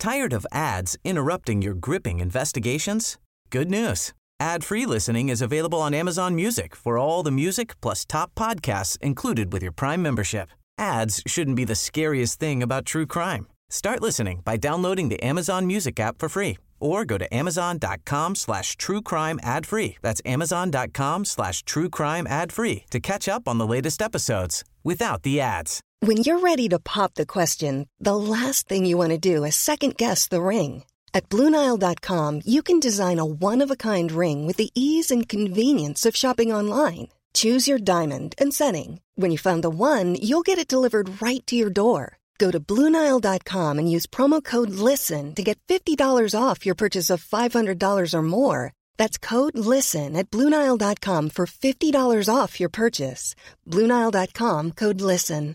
Tired of ads interrupting your gripping investigations? Good news. Ad-free listening is available on Amazon Music for all the music plus top podcasts included with your Prime membership. Ads shouldn't be the scariest thing about true crime. Start listening by downloading the Amazon Music app for free or go to amazon.com/truecrime ad-free. That's amazon.com/truecrime ad-free to catch up on the latest episodes without the ads. When you're ready to pop the question, the last thing you want to do is second-guess the ring. At BlueNile.com, you can design a one-of-a-kind ring with the ease and convenience of shopping online. Choose your diamond and setting. When you find the one, you'll get it delivered right to your door. Go to BlueNile.com and use promo code LISTEN to get $50 off your purchase of $500 or more. That's code LISTEN at BlueNile.com for $50 off your purchase. BlueNile.com, code LISTEN.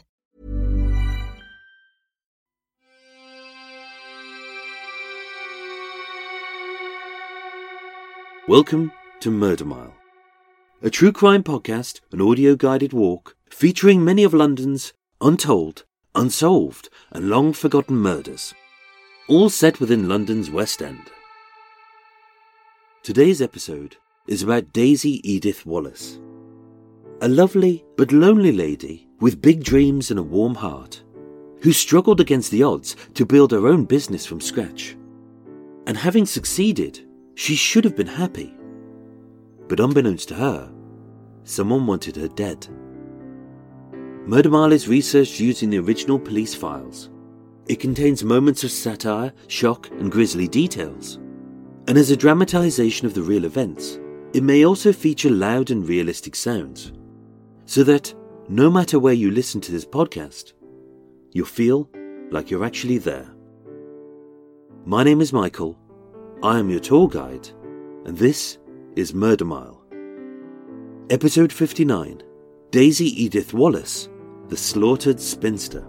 Welcome to Murder Mile, a true crime podcast, an audio-guided walk featuring many of London's untold, unsolved and long-forgotten murders, all set within London's West End. Today's episode is about Daisy Edith Wallace, a lovely but lonely lady with big dreams and a warm heart, who struggled against the odds to build her own business from scratch. And having succeeded, she should have been happy. But unbeknownst to her, someone wanted her dead. Murder Mile is researched using the original police files. It contains moments of satire, shock and grisly details. And as a dramatisation of the real events, it may also feature loud and realistic sounds, so that, no matter where you listen to this podcast, you'll feel like you're actually there. My name is Michael. I am your tour guide, and this is Murder Mile. Episode 59, Daisy Edith Wallace, the Slaughtered Spinster.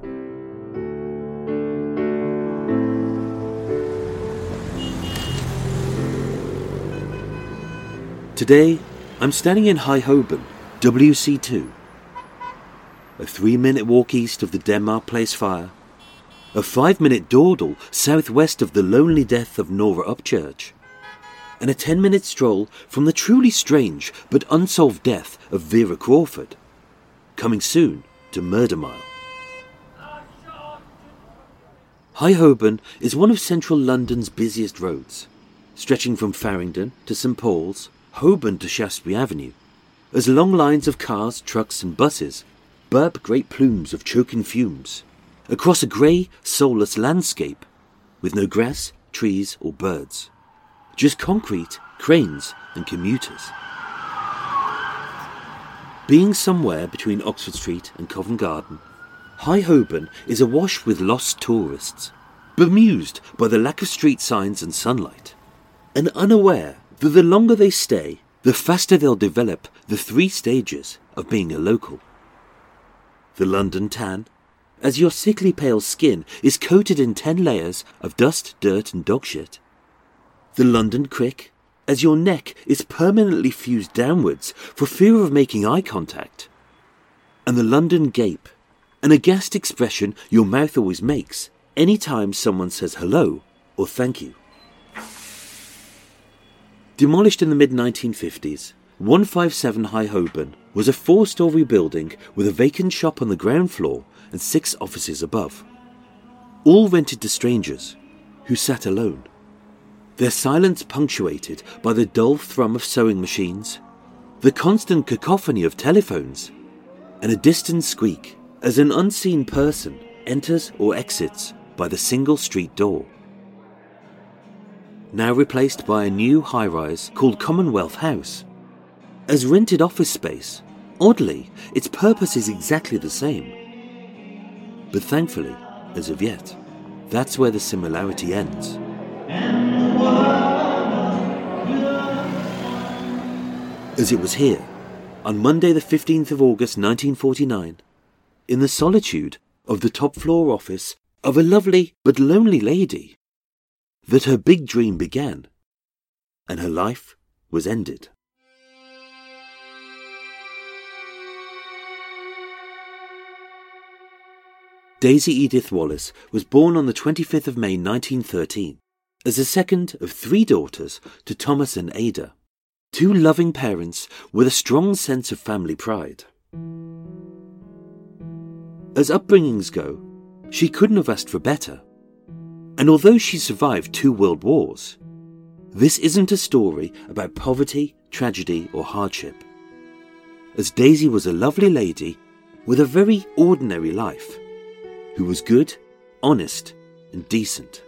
Today, I'm standing in High Holborn, WC2. A 3-minute walk east of the Denmark Place fire, a 5-minute dawdle southwest of the lonely death of Nora Upchurch, and a 10-minute stroll from the truly strange but unsolved death of Vera Crawford. Coming soon to Murder Mile. High Holborn is one of central London's busiest roads, stretching from Farringdon to St Paul's, Holborn to Shaftesbury Avenue, as long lines of cars, trucks and buses burp great plumes of choking fumes across a grey, soulless landscape with no grass, trees or birds, just concrete, cranes and commuters. Being somewhere between Oxford Street and Covent Garden, High Holborn is awash with lost tourists, bemused by the lack of street signs and sunlight, and unaware that the longer they stay, the faster they'll develop the 3 stages of being a local. The London tan, as your sickly pale skin is coated in 10 layers of dust, dirt and dog shit. The London crick, as your neck is permanently fused downwards for fear of making eye contact. And the London gape, an aghast expression your mouth always makes any time someone says hello or thank you. Demolished in the mid-1950s, 157 High Holborn was a 4-storey building with a vacant shop on the ground floor and 6 offices above, all rented to strangers who sat alone, their silence punctuated by the dull thrum of sewing machines, the constant cacophony of telephones, and a distant squeak as an unseen person enters or exits by the single street door. Now replaced by a new high-rise called Commonwealth House. As rented office space, oddly, its purpose is exactly the same. But thankfully, as of yet, that's where the similarity ends. As it was here, on Monday the 15th of August 1949, in the solitude of the top-floor office of a lovely but lonely lady, that her big dream began, and her life was ended. Daisy Edith Wallace was born on the 25th of May 1913 as the second of 3 daughters to Thomas and Ada, 2 loving parents with a strong sense of family pride. As upbringings go, she couldn't have asked for better. And although she survived 2 world wars, this isn't a story about poverty, tragedy or hardship, as Daisy was a lovely lady with a very ordinary life, who was good, honest and decent.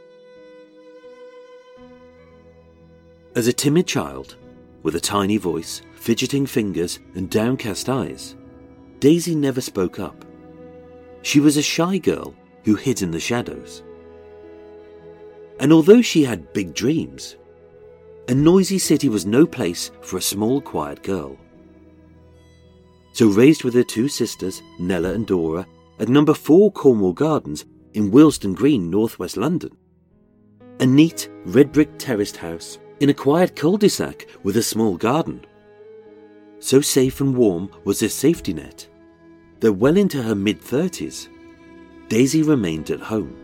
As a timid child, with a tiny voice, fidgeting fingers and downcast eyes, Daisy never spoke up. She was a shy girl who hid in the shadows. And although she had big dreams, a noisy city was no place for a small, quiet girl. So raised with her 2 sisters, Nella and Dora, at number 4 Cornwall Gardens in Willesden Green, northwest London, a neat red-brick terraced house in a quiet cul-de-sac with a small garden. So safe and warm was this safety net that well into her mid-30s, Daisy remained at home.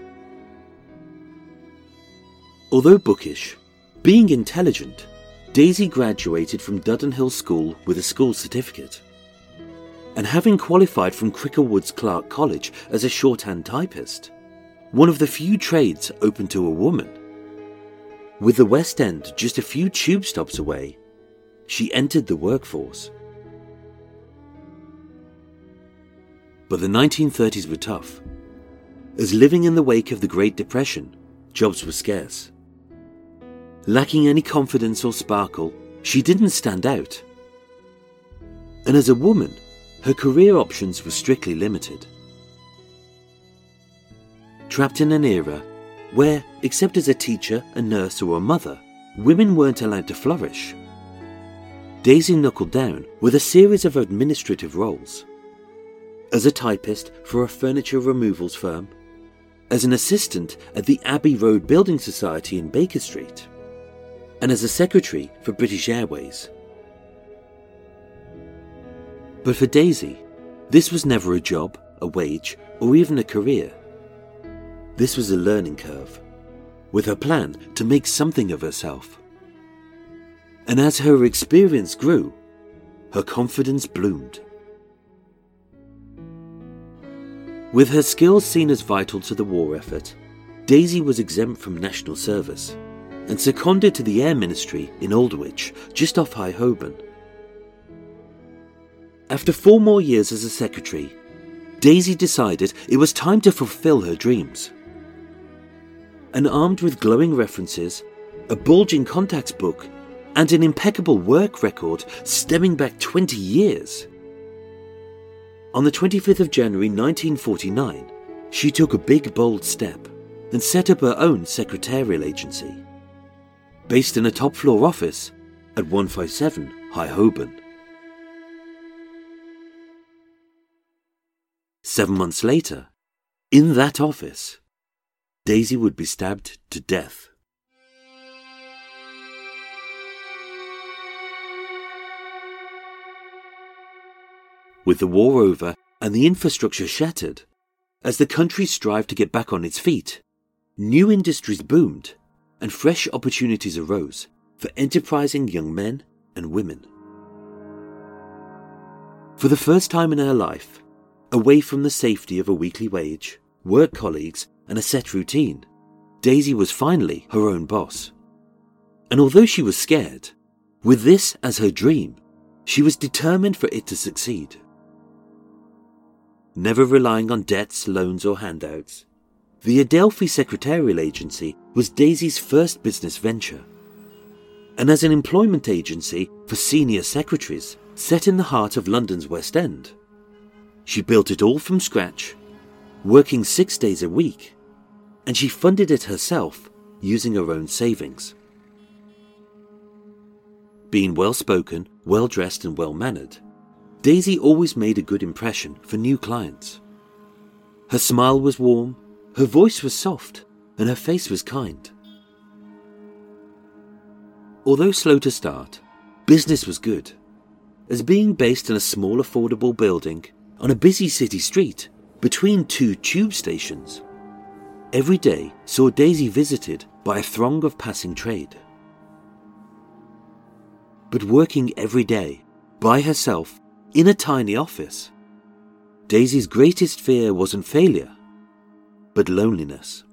Although bookish, being intelligent, Daisy graduated from Dudenhill School with a school certificate, and having qualified from Cricklewood's Clark College as a shorthand typist, one of the few trades open to a woman, with the West End just a few tube stops away, she entered the workforce. But the 1930s were tough, as living in the wake of the Great Depression, jobs were scarce. Lacking any confidence or sparkle, she didn't stand out. And as a woman, her career options were strictly limited. Trapped in an era where, except as a teacher, a nurse or a mother, women weren't allowed to flourish, Daisy knuckled down with a series of administrative roles. As a typist for a furniture removals firm, as an assistant at the Abbey Road Building Society in Baker Street, and as a secretary for British Airways. But for Daisy, this was never a job, a wage, or even a career. This was a learning curve, with her plan to make something of herself. And as her experience grew, her confidence bloomed. With her skills seen as vital to the war effort, Daisy was exempt from national service and seconded to the Air Ministry in Aldwych, just off High Holborn. After 4 more years as a secretary, Daisy decided it was time to fulfill her dreams. And armed with glowing references, a bulging contacts book, and an impeccable work record stemming back 20 years, on the 25th of January 1949, she took a big, bold step and set up her own secretarial agency, based in a top-floor office at 157 High Holborn. 7 months later, in that office, Daisy would be stabbed to death. With the war over and the infrastructure shattered, as the country strived to get back on its feet, new industries boomed and fresh opportunities arose for enterprising young men and women. For the first time in her life, away from the safety of a weekly wage, work colleagues and a set routine, Daisy was finally her own boss. And although she was scared, with this as her dream, she was determined for it to succeed. Never relying on debts, loans or handouts, the Adelphi Secretarial Agency was Daisy's first business venture. And as an employment agency for senior secretaries set in the heart of London's West End, she built it all from scratch, working 6 days a week, and she funded it herself using her own savings. Being well-spoken, well-dressed and well-mannered, Daisy always made a good impression for new clients. Her smile was warm, her voice was soft, and her face was kind. Although slow to start, business was good, as being based in a small affordable building on a busy city street, between two tube stations. Every day saw Daisy visited by a throng of passing trade. But working every day, by herself, in a tiny office, Daisy's greatest fear wasn't failure, but loneliness.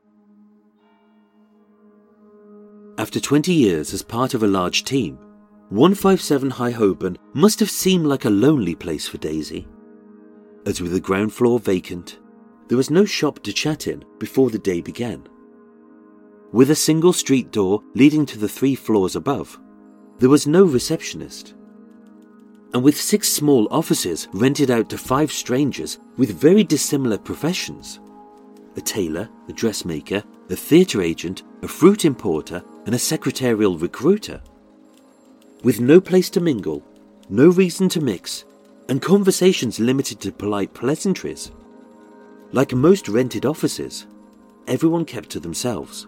After 20 years as part of a large team, 157 High Holborn must have seemed like a lonely place for Daisy. As with the ground floor vacant, there was no shop to chat in before the day began. With a single street door leading to the 3 floors above, there was no receptionist. And with 6 small offices rented out to 5 strangers with very dissimilar professions, a tailor, a dressmaker, a theatre agent, a fruit importer, and a secretarial recruiter. With no place to mingle, no reason to mix, and conversations limited to polite pleasantries. Like most rented offices, everyone kept to themselves.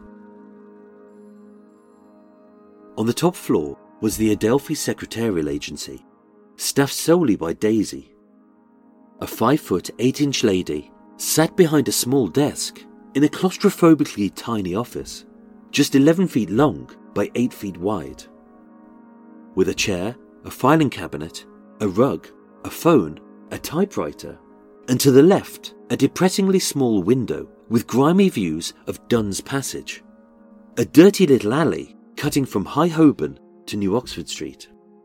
On the top floor was the Adelphi Secretarial Agency, staffed solely by Daisy. A 5-foot 8-inch lady sat behind a small desk in a claustrophobically tiny office, just 11 feet long by 8 feet wide. With a chair, a filing cabinet, a rug, a phone, a typewriter, and to the left, a depressingly small window with grimy views of Dunn's Passage, a dirty little alley cutting from High Holborn to New Oxford Street.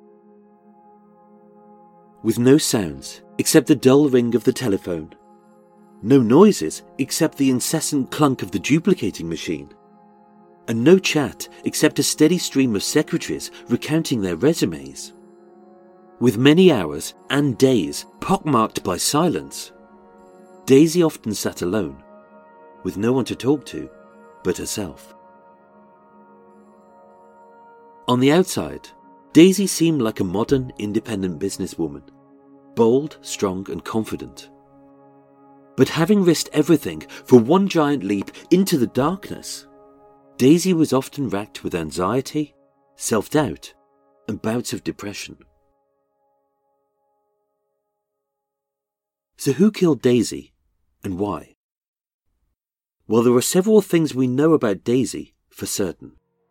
With no sounds except the dull ring of the telephone, no noises except the incessant clunk of the duplicating machine, and no chat except a steady stream of secretaries recounting their resumes. With many hours and days pockmarked by silence, Daisy often sat alone, with no one to talk to but herself. On the outside, Daisy seemed like a modern, independent businesswoman, bold, strong, and confident. But having risked everything for one giant leap into the darkness, Daisy was often racked with anxiety, self-doubt, and bouts of depression. So who killed Daisy, and why? Well, there are several things we know about Daisy for certain.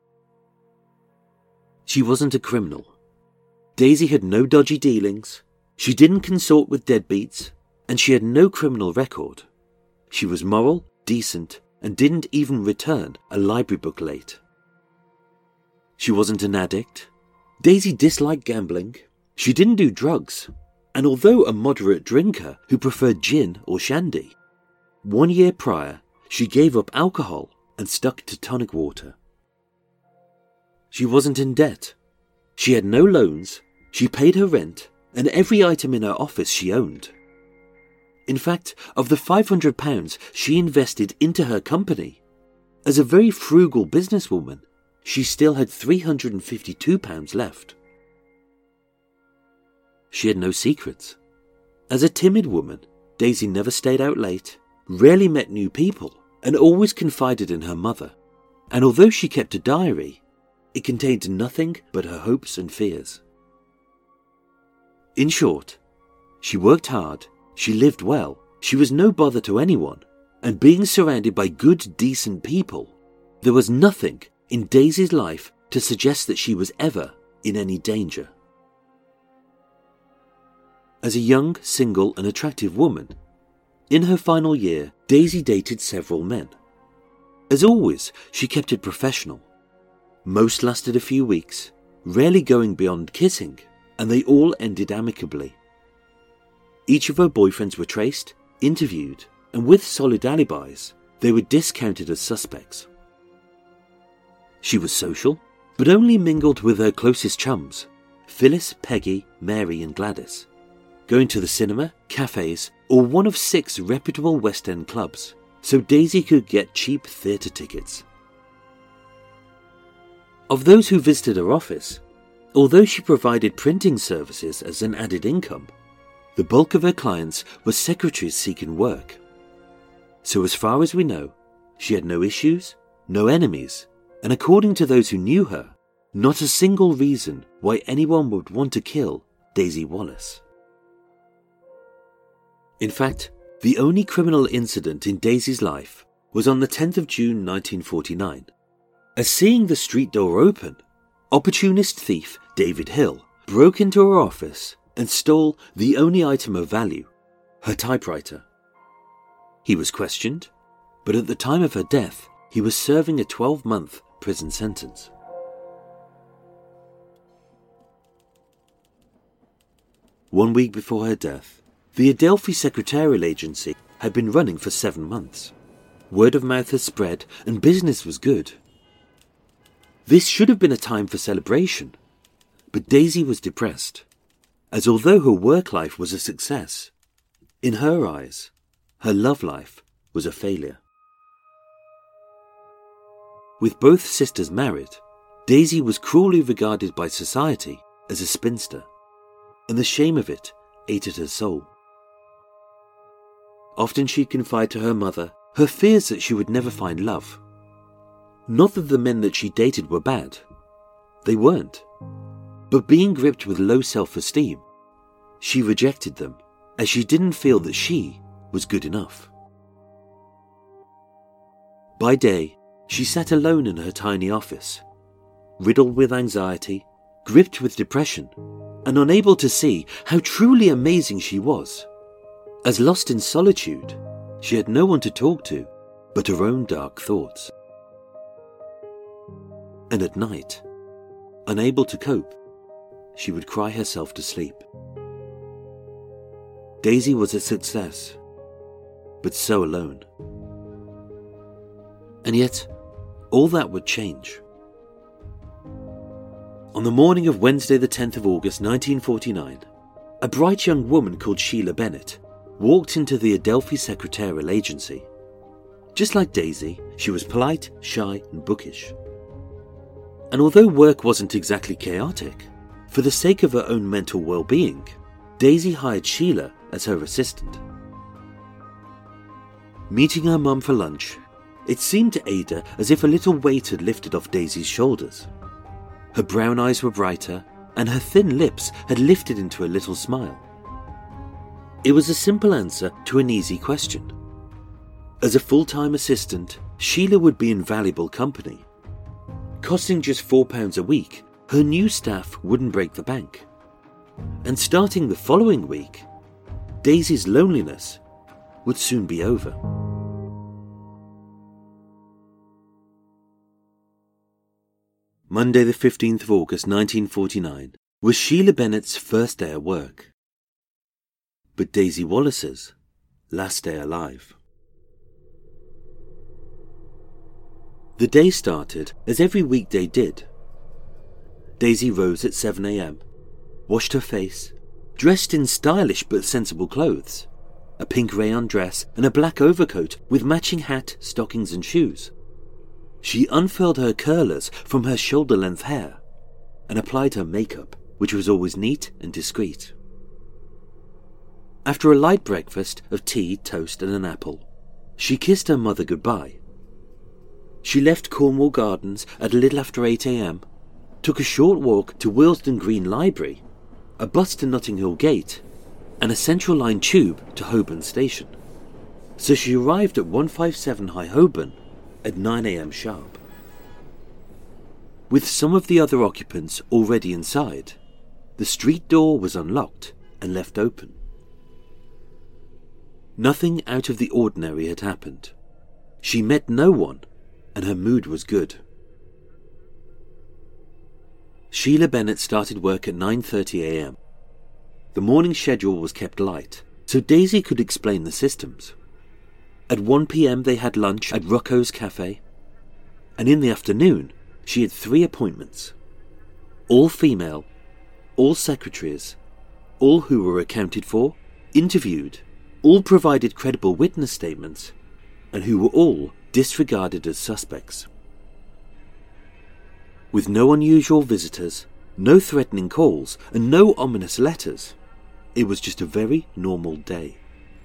She wasn't a criminal. Daisy had no dodgy dealings, she didn't consort with deadbeats, and she had no criminal record. She was moral, decent, and didn't even return a library book late. She wasn't an addict. Daisy disliked gambling. She didn't do drugs, and although a moderate drinker who preferred gin or shandy, 1 year prior she gave up alcohol and stuck to tonic water. She wasn't in debt. She had no loans, she paid her rent, and every item in her office she owned. In fact, of the £500 she invested into her company, as a very frugal businesswoman, she still had £352 left. She had no secrets. As a timid woman, Daisy never stayed out late, rarely met new people, and always confided in her mother. And although she kept a diary, it contained nothing but her hopes and fears. In short, she worked hard, she lived well, she was no bother to anyone, and being surrounded by good, decent people, there was nothing in Daisy's life to suggest that she was ever in any danger. As a young, single, and attractive woman, in her final year, Daisy dated several men. As always, she kept it professional. Most lasted a few weeks, rarely going beyond kissing, and they all ended amicably. Each of her boyfriends were traced, interviewed, and with solid alibis, they were discounted as suspects. She was social, but only mingled with her closest chums, Phyllis, Peggy, Mary, and Gladys, going to the cinema, cafes, or one of 6 reputable West End clubs, so Daisy could get cheap theatre tickets. Of those who visited her office, although she provided printing services as an added income, the bulk of her clients were secretaries seeking work. So as far as we know, she had no issues, no enemies, and according to those who knew her, not a single reason why anyone would want to kill Daisy Wallace. In fact, The only criminal incident in Daisy's life was on the 10th of June 1949. As seeing the street door open, opportunist thief David Hill broke into her office and stole the only item of value, her typewriter. He was questioned, but at the time of her death, he was serving a 12-month prison sentence. One week before her death, the Adelphi Secretarial Agency had been running for 7 months. Word of mouth had spread and business was good. This should have been a time for celebration, but Daisy was depressed, as although her work life was a success, in her eyes, her love life was a failure. With both sisters married, Daisy was cruelly regarded by society as a spinster, and the shame of it ate at her soul. Often she'd confide to her mother her fears that she would never find love. Not that the men that she dated were bad. They weren't. But being gripped with low self-esteem, she rejected them as she didn't feel that she was good enough. By day, she sat alone in her tiny office, riddled with anxiety, gripped with depression, and unable to see how truly amazing she was. As lost in solitude, she had no one to talk to but her own dark thoughts. And at night, unable to cope, she would cry herself to sleep. Daisy was a success, but so alone. And yet, all that would change. On the morning of Wednesday the 10th of August 1949, a bright young woman called Sheila Bennett walked into the Adelphi Secretarial Agency. Just like Daisy, she was polite, shy and bookish. And although work wasn't exactly chaotic, for the sake of her own mental well-being, Daisy hired Sheila as her assistant. Meeting her mum for lunch, it seemed to Ada as if a little weight had lifted off Daisy's shoulders. Her brown eyes were brighter, and her thin lips had lifted into a little smile. It was a simple answer to an easy question. As a full-time assistant, Sheila would be invaluable company. Costing just £4 a week, her new staff wouldn't break the bank. And starting the following week, Daisy's loneliness would soon be over. Monday the 15th of August 1949 was Sheila Bennett's first day at work, but Daisy Wallace's last day alive. The day started as every weekday did. Daisy rose at 7 a.m, washed her face, dressed in stylish but sensible clothes, a pink rayon dress and a black overcoat with matching hat, stockings and shoes. She unfurled her curlers from her shoulder-length hair and applied her makeup, which was always neat and discreet. After a light breakfast of tea, toast and an apple, she kissed her mother goodbye. She left Cornwall Gardens at a little after 8 a.m, took a short walk to Willesden Green Library, a bus to Notting Hill Gate, and a Central Line tube to Holborn Station. So she arrived at 157 High Holborn at 9 a.m. sharp. With some of the other occupants already inside, the street door was unlocked and left open. Nothing out of the ordinary had happened. She met no one, and her mood was good. Sheila Bennett started work at 9:30 a.m. The morning schedule was kept light, so Daisy could explain the systems. At 1 p.m. they had lunch at Rocco's Cafe, and in the afternoon she had 3 appointments. All female, all secretaries, all who were accounted for, interviewed, all provided credible witness statements, and who were all disregarded as suspects. With no unusual visitors, no threatening calls, and no ominous letters, it was just a very normal day.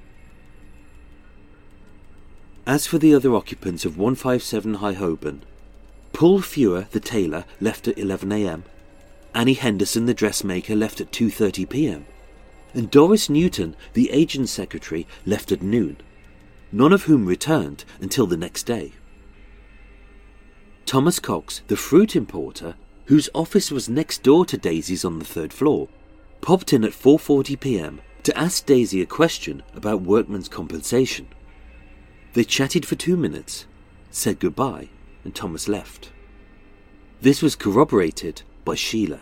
As for the other occupants of 157 High Holborn, Paul Fewer, the tailor, left at 11 a.m, Annie Henderson, the dressmaker, left at 2:30 p.m, and Doris Newton, the agent's secretary, left at noon, none of whom returned until the next day. Thomas Cox, the fruit importer, whose office was next door to Daisy's on the 3rd floor, popped in at 4:40 p.m. to ask Daisy a question about workman's compensation. They chatted for 2 minutes, said goodbye, and Thomas left. This was corroborated by Sheila.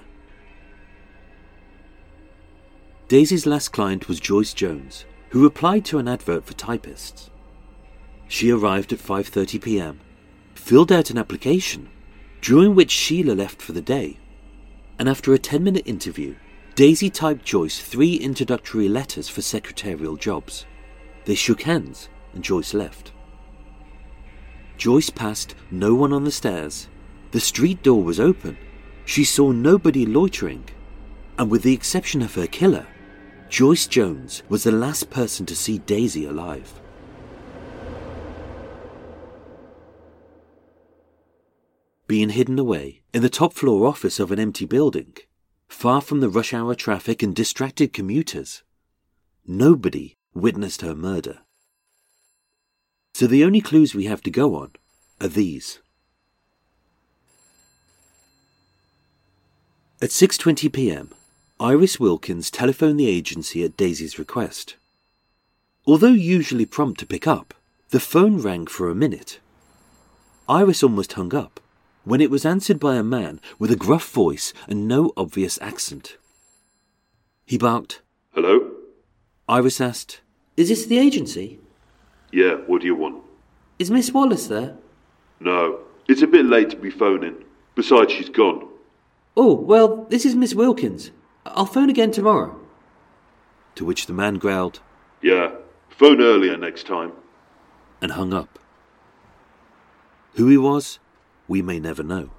Daisy's last client was Joyce Jones, who applied to an advert for typists. She arrived at 5:30 p.m, filled out an application, during which Sheila left for the day, and after a 10-minute interview, Daisy typed Joyce 3 introductory letters for secretarial jobs. They shook hands, and Joyce left. Joyce passed no one on the stairs. The street door was open. She saw nobody loitering, and with the exception of her killer, Joyce Jones was the last person to see Daisy alive. Being hidden away in the top floor office of an empty building, far from the rush hour traffic and distracted commuters, nobody witnessed her murder. So the only clues we have to go on are these. At 6:20 p.m, Iris Wilkins telephoned the agency at Daisy's request. Although usually prompt to pick up, the phone rang for a minute. Iris almost hung up when it was answered by a man with a gruff voice and no obvious accent. He barked, "Hello?" Iris asked, "Is this the agency?" "Yeah, what do you want?" "Is Miss Wallace there?" "No, it's a bit late to be phoning. Besides, she's gone." "Oh, well, this is Miss Wilkins. I'll phone again tomorrow." To which the man growled, "Yeah, phone earlier next time," and hung up. Who he was, we may never know.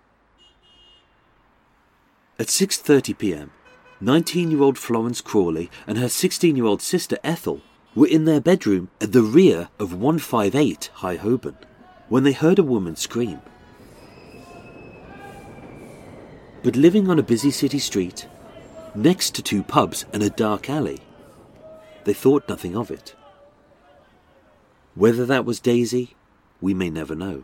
At 6:30 p.m, 19-year-old Florence Crawley and her 16-year-old sister Ethel were in their bedroom at the rear of 158 High Holborn when they heard a woman scream. But living on a busy city street, next to 2 pubs and a dark alley, they thought nothing of it. Whether that was Daisy, we may never know.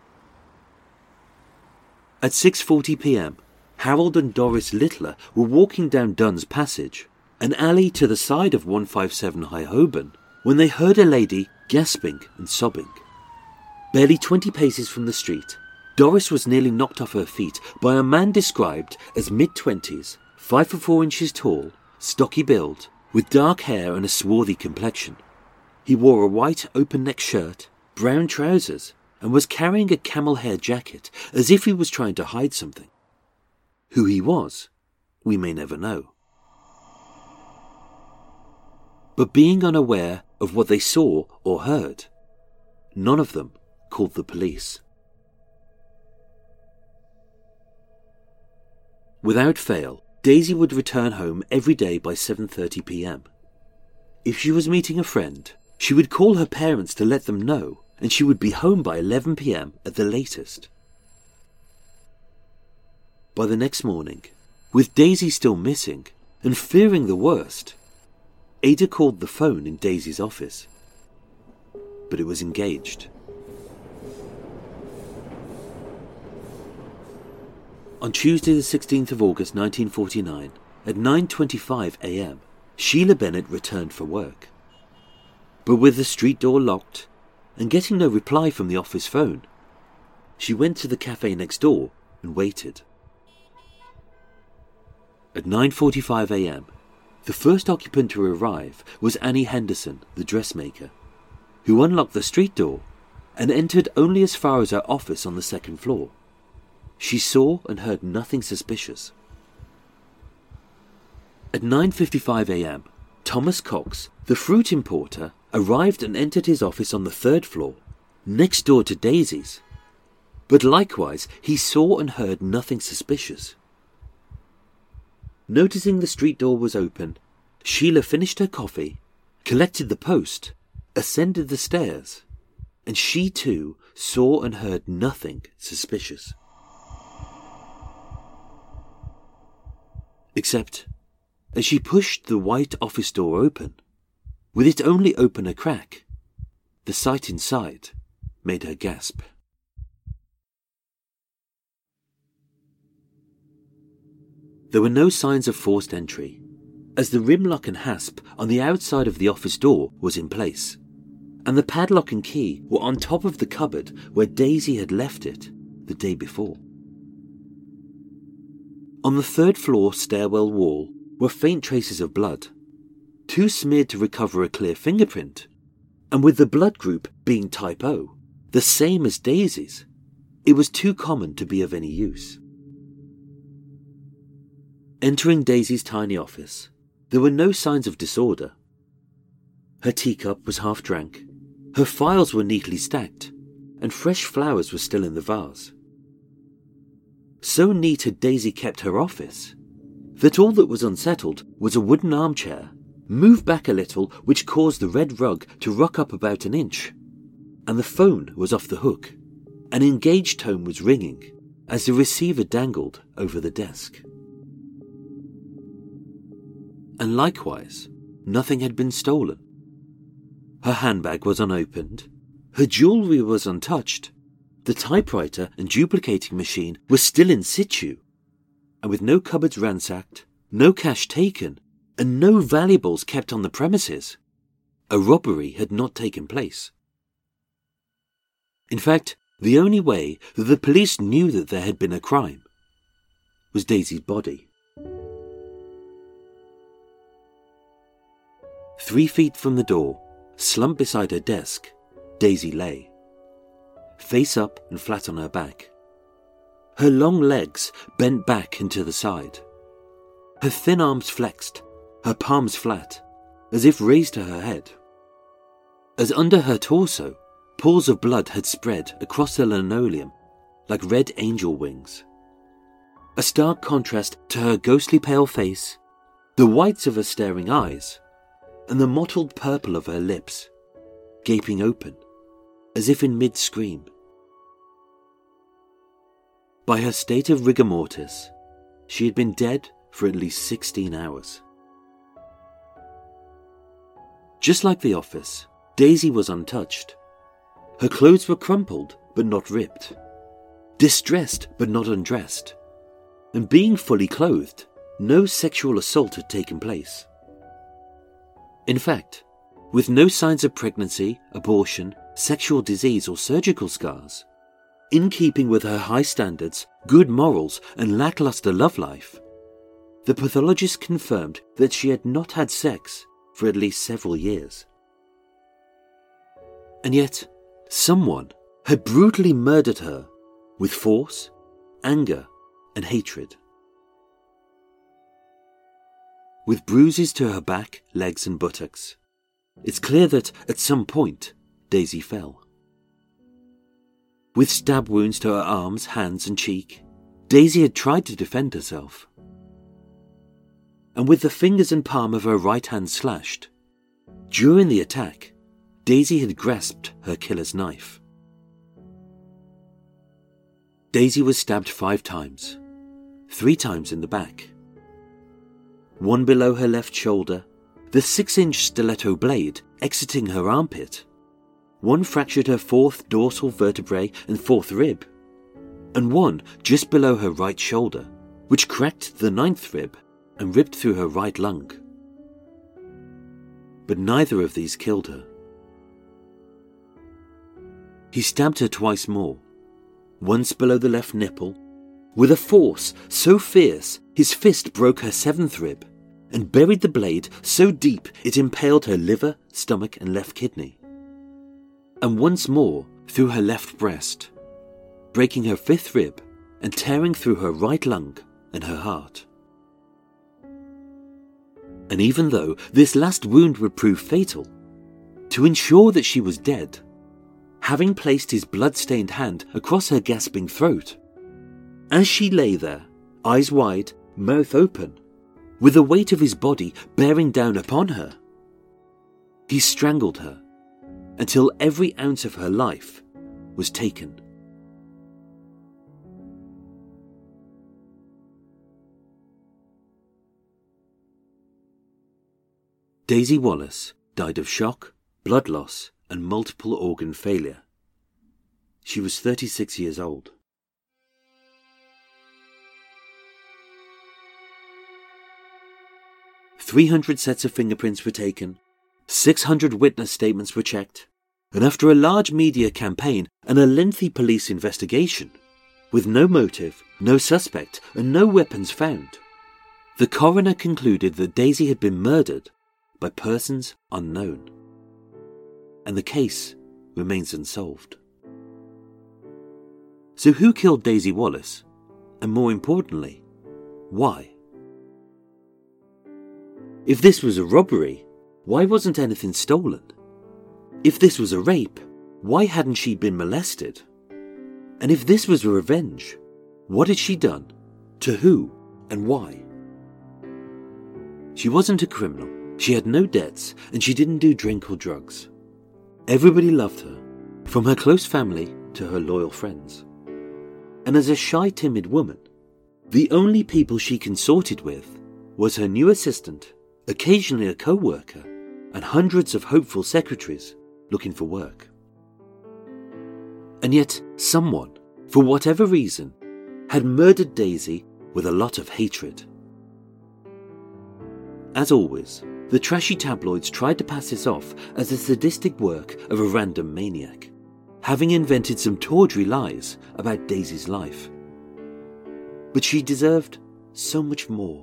At 6:40 p.m, Harold and Doris Littler were walking down Dunn's Passage, an alley to the side of 157 High Holborn, when they heard a lady gasping and sobbing. Barely 20 paces from the street, Doris was nearly knocked off her feet by a man described as mid-20s, 5'4" tall, stocky build, with dark hair and a swarthy complexion. He wore a white open-neck shirt, brown trousers, and was carrying a camel-hair jacket as if he was trying to hide something. Who he was, we may never know. But being unaware of what they saw or heard, none of them called the police. Without fail, Daisy would return home every day by 7:30 p.m. If she was meeting a friend, she would call her parents to let them know, and she would be home by 11 p.m. at the latest. By the next morning, with Daisy still missing and fearing the worst, Ada called the phone in Daisy's office, but it was engaged. On Tuesday the 16th of August 1949, at 9:25 a.m, Sheila Bennett returned for work. But with the street door locked and getting no reply from the office phone, she went to the cafe next door and waited. At 9:45 a.m, the first occupant to arrive was Annie Henderson, the dressmaker, who unlocked the street door and entered only as far as her office on the 2nd floor. She saw and heard nothing suspicious. At 9:55 a.m, Thomas Cox, the fruit importer, arrived and entered his office on the 3rd floor, next door to Daisy's. But likewise, he saw and heard nothing suspicious. Noticing the street door was open, Sheila finished her coffee, collected the post, ascended the stairs, and she too saw and heard nothing suspicious. Except, as she pushed the white office door open. With it only open a crack, the sight inside made her gasp. There were no signs of forced entry, as the rim lock and hasp on the outside of the office door was in place, and the padlock and key were on top of the cupboard where Daisy had left it the day before. On the third-floor stairwell wall were faint traces of blood, too smeared to recover a clear fingerprint, and with the blood group being type O, the same as Daisy's, it was too common to be of any use. Entering Daisy's tiny office, there were no signs of disorder. Her teacup was half drank, her files were neatly stacked, and fresh flowers were still in the vase. So neat had Daisy kept her office that all that was unsettled was a wooden armchair, moved back a little, which caused the red rug to rock up about an inch, and the phone was off the hook. An engaged tone was ringing as the receiver dangled over the desk. And likewise, nothing had been stolen. Her handbag was unopened, her jewellery was untouched, the typewriter and duplicating machine were still in situ, and with no cupboards ransacked, no cash taken, and no valuables kept on the premises, a robbery had not taken place. In fact, the only way that the police knew that there had been a crime was Daisy's body. 3 feet from the door, slumped beside her desk, Daisy lay, face up and flat on her back. Her long legs bent back and to the side. Her thin arms flexed, her palms flat, as if raised to her head. As under her torso, pools of blood had spread across the linoleum like red angel wings. A stark contrast to her ghostly pale face, the whites of her staring eyes, and the mottled purple of her lips, gaping open, as if in mid-scream. By her state of rigor mortis, she had been dead for at least 16 hours. Just like the office, Daisy was untouched. Her clothes were crumpled but not ripped, distressed but not undressed, and being fully clothed, no sexual assault had taken place. In fact, with no signs of pregnancy, abortion, sexual disease or surgical scars, in keeping with her high standards, good morals and lackluster love life, the pathologist confirmed that she had not had sex for at least several years. And yet, someone had brutally murdered her with force, anger and hatred. With bruises to her back, legs and buttocks, it's clear that at some point Daisy fell. With stab wounds to her arms, hands and cheek, Daisy had tried to defend herself. And with the fingers and palm of her right hand slashed, during the attack, Daisy had grasped her killer's knife. Daisy was stabbed 5 times, 3 times in the back. 1 below her left shoulder, the 6-inch stiletto blade exiting her armpit. 1 fractured her 4th dorsal vertebrae and 4th rib, and 1 just below her right shoulder, which cracked the 9th rib and ripped through her right lung. But neither of these killed her. He stabbed her twice more, once below the left nipple, with a force so fierce his fist broke her 7th rib and buried the blade so deep it impaled her liver, stomach and left kidney. And once more through her left breast, breaking her 5th rib and tearing through her right lung and her heart. And even though this last wound would prove fatal, to ensure that she was dead, having placed his blood-stained hand across her gasping throat, as she lay there, eyes wide, mouth open, with the weight of his body bearing down upon her, he strangled her until every ounce of her life was taken. Daisy Wallace died of shock, blood loss, and multiple organ failure. She was 36 years old. "300 sets of fingerprints were taken, 600 witness statements were checked, and after a large media campaign and a lengthy police investigation, with no motive, no suspect, and no weapons found, the coroner concluded that Daisy had been murdered by persons unknown. And the case remains unsolved." So who killed Daisy Wallace? And more importantly, why? If this was a robbery, why wasn't anything stolen? If this was a rape, why hadn't she been molested? And if this was a revenge, what had she done? To who? And why? She wasn't a criminal, she had no debts, and she didn't do drink or drugs. Everybody loved her, from her close family to her loyal friends. And as a shy, timid woman, the only people she consorted with was her new assistant, occasionally a co-worker, and hundreds of hopeful secretaries looking for work. And yet someone, for whatever reason, had murdered Daisy with a lot of hatred. As always, the trashy tabloids tried to pass this off as the sadistic work of a random maniac, having invented some tawdry lies about Daisy's life. But she deserved so much more.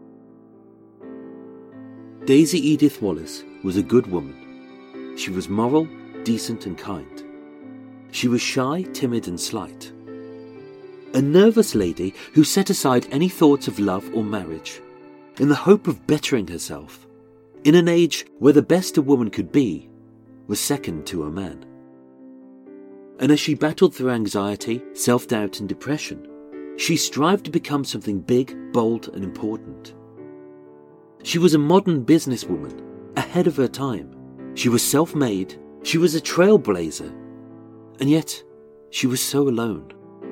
Daisy Edith Wallace was a good woman. She was moral, decent and kind. She was shy, timid and slight. A nervous lady who set aside any thoughts of love or marriage in the hope of bettering herself in an age where the best a woman could be was second to a man. And as she battled through anxiety, self-doubt and depression, she strived to become something big, bold and important. She was a modern businesswoman, ahead of her time. She was self-made, she was a trailblazer, and yet she was so alone.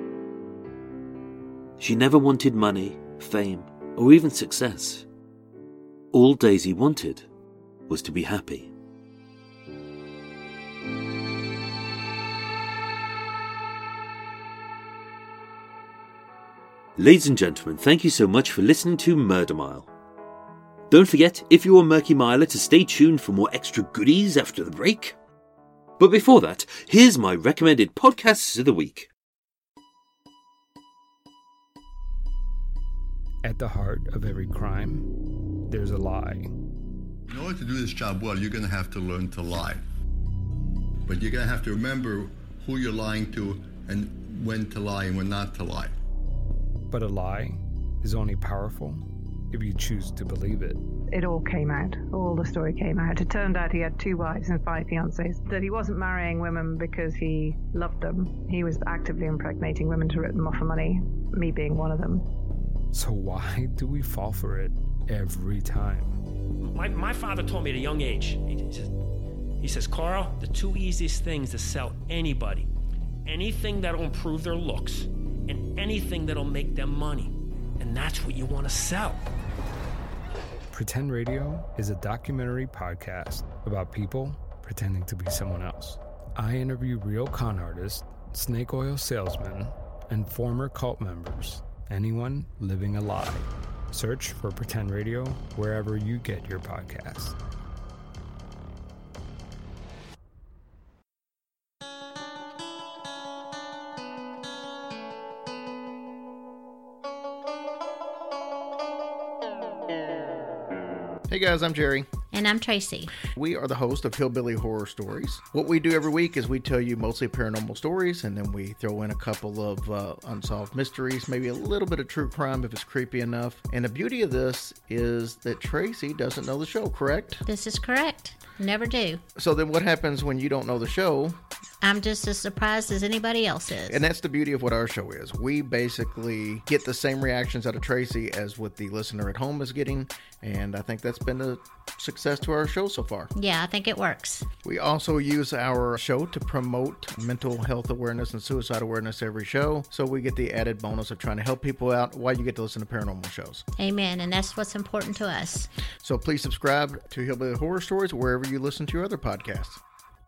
She never wanted money, fame, or even success. All Daisy wanted was to be happy. Ladies and gentlemen, thank you so much for listening to Murder Mile. Don't forget, if you're a Murky Miler, to stay tuned for more extra goodies after the break. But before that, here's my recommended podcasts of the week. At the heart of every crime, there's a lie. In order to do this job well, you're going to have to learn to lie. But you're going to have to remember who you're lying to and when to lie and when not to lie. But a lie is only powerful if you choose to believe it. It all came out. All the story came out. It turned out he had 2 wives and 5 fiancés. That he wasn't marrying women because he loved them. He was actively impregnating women to rip them off for money, me being one of them. So why do we fall for it every time? My father told me at a young age, he says, Carl, the 2 easiest things to sell anybody, anything that'll improve their looks and anything that'll make them money. And that's what you want to sell. Pretend Radio is a documentary podcast about people pretending to be someone else. I interview real con artists, snake oil salesmen, and former cult members. Anyone living a lie. Search for Pretend Radio wherever you get your podcasts. Hey guys, I'm Jerry. And I'm Tracy. We are the host of Hillbilly Horror Stories. What we do every week is we tell you mostly paranormal stories, and then we throw in a couple of unsolved mysteries, maybe a little bit of true crime if it's creepy enough. And the beauty of this is that Tracy doesn't know the show, correct? This is correct. Never do. So then what happens when you don't know the show? I'm just as surprised as anybody else is. And that's the beauty of what our show is. We basically get the same reactions out of Tracy as what the listener at home is getting. And I think that's been a success to our show so far. Yeah, I think it works. We also use our show to promote mental health awareness and suicide awareness every show. So we get the added bonus of trying to help people out while you get to listen to paranormal shows. Amen. And that's what's important to us. So please subscribe to Hillbilly Horror Stories wherever you listen to your other podcasts.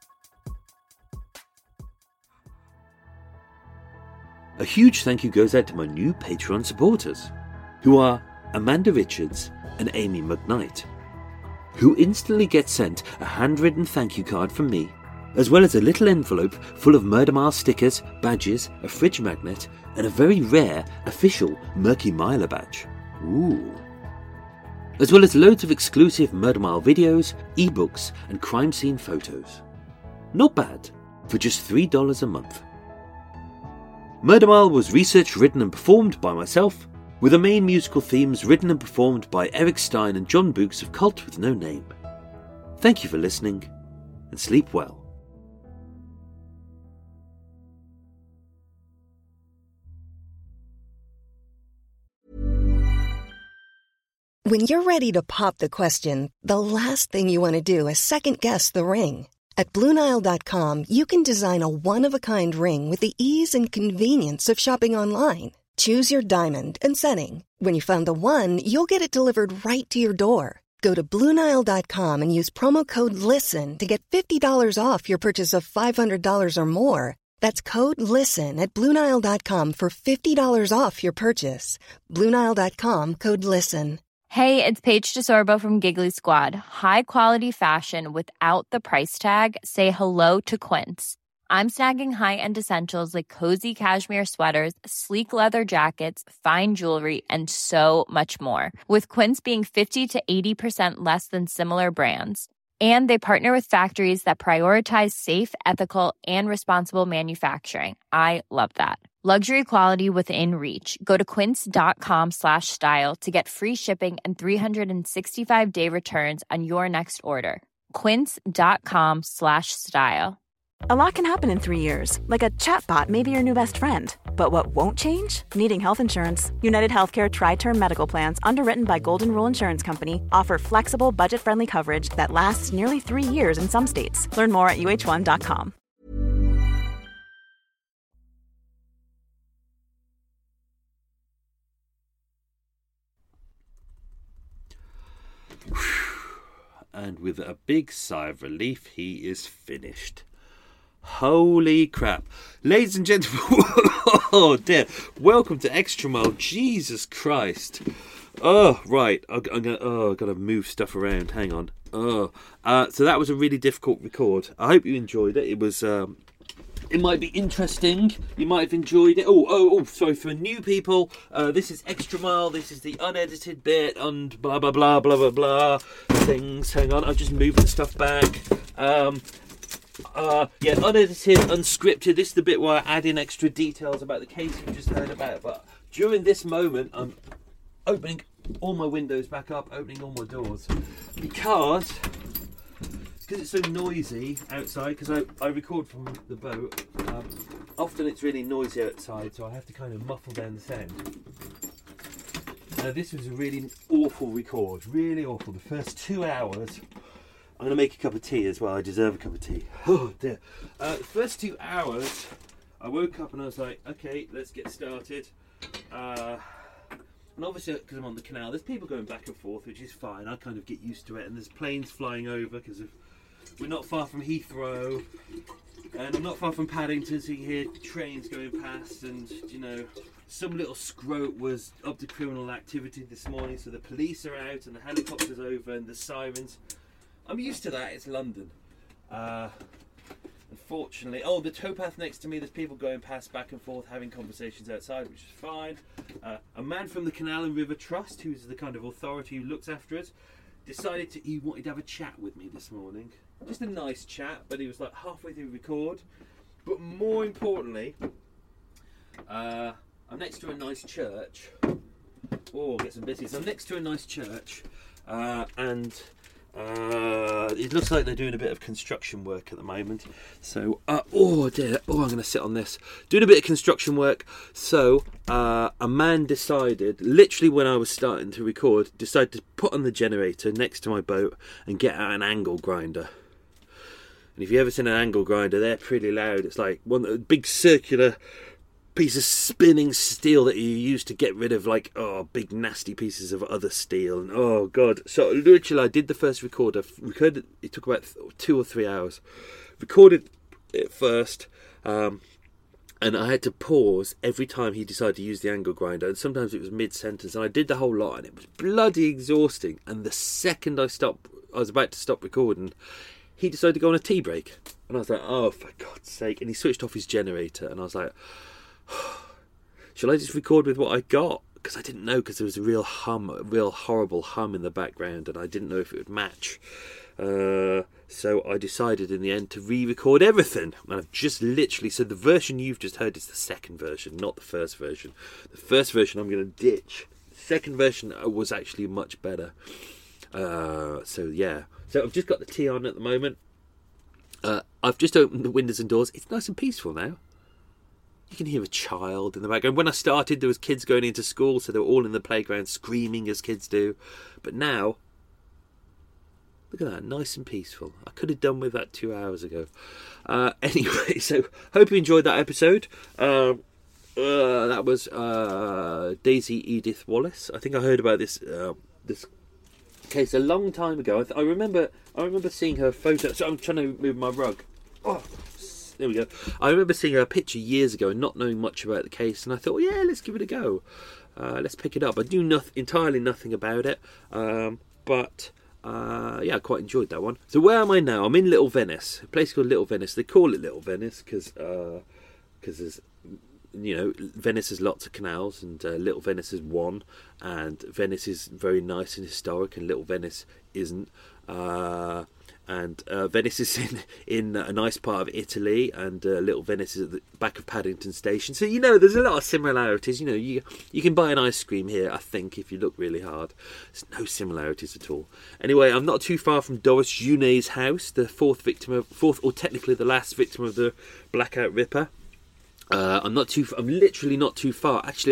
A huge thank you goes out to my new Patreon supporters, who are Amanda Richards and Amy McKnight, who instantly get sent a handwritten thank you card from me, as well as a little envelope full of Murder Mile stickers, badges, a fridge magnet, and a very rare official Murky Miler badge. Ooh. As well as loads of exclusive Murder Mile videos, ebooks, and crime scene photos. Not bad, for just $3 a month. Murder Mile was researched, written and performed by myself, with the main musical themes written and performed by Eric Stein and John Books of Cult with No Name. Thank you for listening, and sleep well. When you're ready to pop the question, the last thing you want to do is second-guess the ring. At BlueNile.com, you can design a one-of-a-kind ring with the ease and convenience of shopping online. Choose your diamond and setting. When you find the one, you'll get it delivered right to your door. Go to BlueNile.com and use promo code LISTEN to get $50 off your purchase of $500 or more. That's code LISTEN at BlueNile.com for $50 off your purchase. BlueNile.com, code LISTEN. Hey, it's Paige DeSorbo from Giggly Squad. High quality fashion without the price tag. Say hello to Quince. I'm snagging high-end essentials like cozy cashmere sweaters, sleek leather jackets, fine jewelry, and so much more. With Quince being 50 to 80% less than similar brands. And they partner with factories that prioritize safe, ethical, and responsible manufacturing. I love that. Luxury quality within reach. Go to quince.com/style to get free shipping and 365-day returns on your next order. Quince.com/style. A lot can happen in 3 years, like a chatbot may be your new best friend. But what won't change? Needing health insurance. United Healthcare Tri-Term Medical Plans, underwritten by Golden Rule Insurance Company, offer flexible, budget-friendly coverage that lasts nearly 3 years in some states. Learn more at uh1.com. And with a big sigh of relief, he is finished. Holy crap. Ladies and gentlemen, oh dear, welcome to Extra Mile. Jesus Christ. Oh, right, I've got to move stuff around, hang on. So that was a really difficult record. I hope you enjoyed it. It was, it might be interesting. You might have enjoyed it. Oh, sorry, for new people, this is Extra Mile. This is the unedited bit and blah, blah, blah, blah, blah, blah things. Hang on, I'll just move the stuff back. Unedited, unscripted. This is the bit where I add in extra details about the case you just heard about. But during this moment, I'm opening all my windows back up, opening all my doors, because it's so noisy outside. Because I record from the boat. Often it's really noisy outside, so I have to kind of muffle down the sound. This was a really awful record, really awful. The first 2 hours. I'm going to make a cup of tea as well. I deserve a cup of tea. Oh, dear. The first 2 hours, I woke up and I was like, okay, let's get started. And obviously, because I'm on the canal, there's people going back and forth, which is fine. I kind of get used to it. And there's planes flying over because we're not far from Heathrow. And I'm not far from Paddington, so you hear trains going past. And, you know, some little scrote was up to criminal activity this morning. So the police are out and the helicopter's over and the sirens. I'm used to that. It's London. Unfortunately, the towpath next to me, there's people going past back and forth having conversations outside, which is fine. A man from the Canal and River Trust, who's the kind of authority who looks after us, decided he wanted to have a chat with me this morning. Just a nice chat, but he was like halfway through the record. But more importantly, I'm next to a nice church. Oh, get some business. I'm next to a nice church, and It looks like they're doing a bit of construction work at the moment. So, oh dear, I'm going to sit on this. Doing a bit of construction work. So, a man decided, literally when I was starting to record, decided to put on the generator next to my boat and get out an angle grinder. And if you've ever seen an angle grinder, they're pretty loud. It's like one big circular piece of spinning steel that you use to get rid of big nasty pieces of other steel. And oh god, so literally I did the first record. Recorded it, took about 2 or 3 hours. Recorded it first, and I had to pause every time he decided to use the angle grinder, and sometimes it was mid-sentence, and I did the whole lot, and it was bloody exhausting. And the second I was about to stop recording, he decided to go on a tea break, and I was like, oh, for God's sake. And he switched off his generator, and I was like, shall I just record with what I got? Because I didn't know, because there was a real horrible hum in the background, and I didn't know if it would match. So I decided in the end to re-record everything. And I've just literally, so the version you've just heard is the second version, not the first version. The first version I'm going to ditch. The second version was actually much better. So yeah. So I've just got the tea on at the moment. I've just opened the windows and doors. It's nice and peaceful now. You can hear a child in the background. When I started, there was kids going into school, so they were all in the playground screaming as kids do. But now, look at that, nice and peaceful. I could have done with that 2 hours ago. Anyway, so hope you enjoyed that episode. That was Daisy Edith Wallace. I think I heard about this case a long time ago. I remember seeing her photo. So I'm trying to move my rug. Oh, there we go. I remember seeing her picture years ago and not knowing much about the case, and I thought, yeah, let's give it a go. Let's pick it up. I knew entirely nothing about it, but I quite enjoyed that one. So where am I now? I'm in Little Venice, a place called Little Venice. They call it Little Venice because there's, Venice has lots of canals, and Little Venice is one, and Venice is very nice and historic, and Little Venice isn't. And Venice is in a nice part of Italy, and Little Venice is at the back of Paddington Station. So, there's a lot of similarities. You can buy an ice cream here, I think, if you look really hard. There's no similarities at all. Anyway, I'm not too far from Doris Junet's house, the fourth, or technically the last victim of the Blackout Ripper. I'm literally not too far. Actually,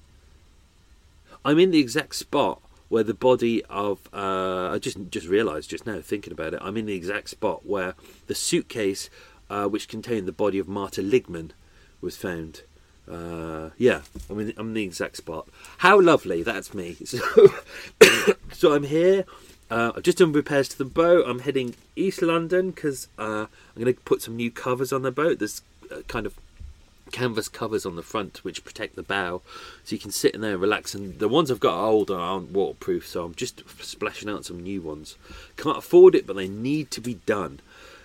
I'm in the exact spot where the body of I just realised just now thinking about it, I'm in the exact spot where the suitcase which contained the body of Marta Ligman was found. I'm in the exact spot. How lovely, that's me. So I'm here. I've just done repairs to the boat. I'm heading East London because I'm going to put some new covers on the boat. There's kind of canvas covers on the front which protect the bow, so you can sit in there and relax, and the ones I've got are old and aren't waterproof, so I'm just splashing out some new ones. Can't afford it, but they need to be done.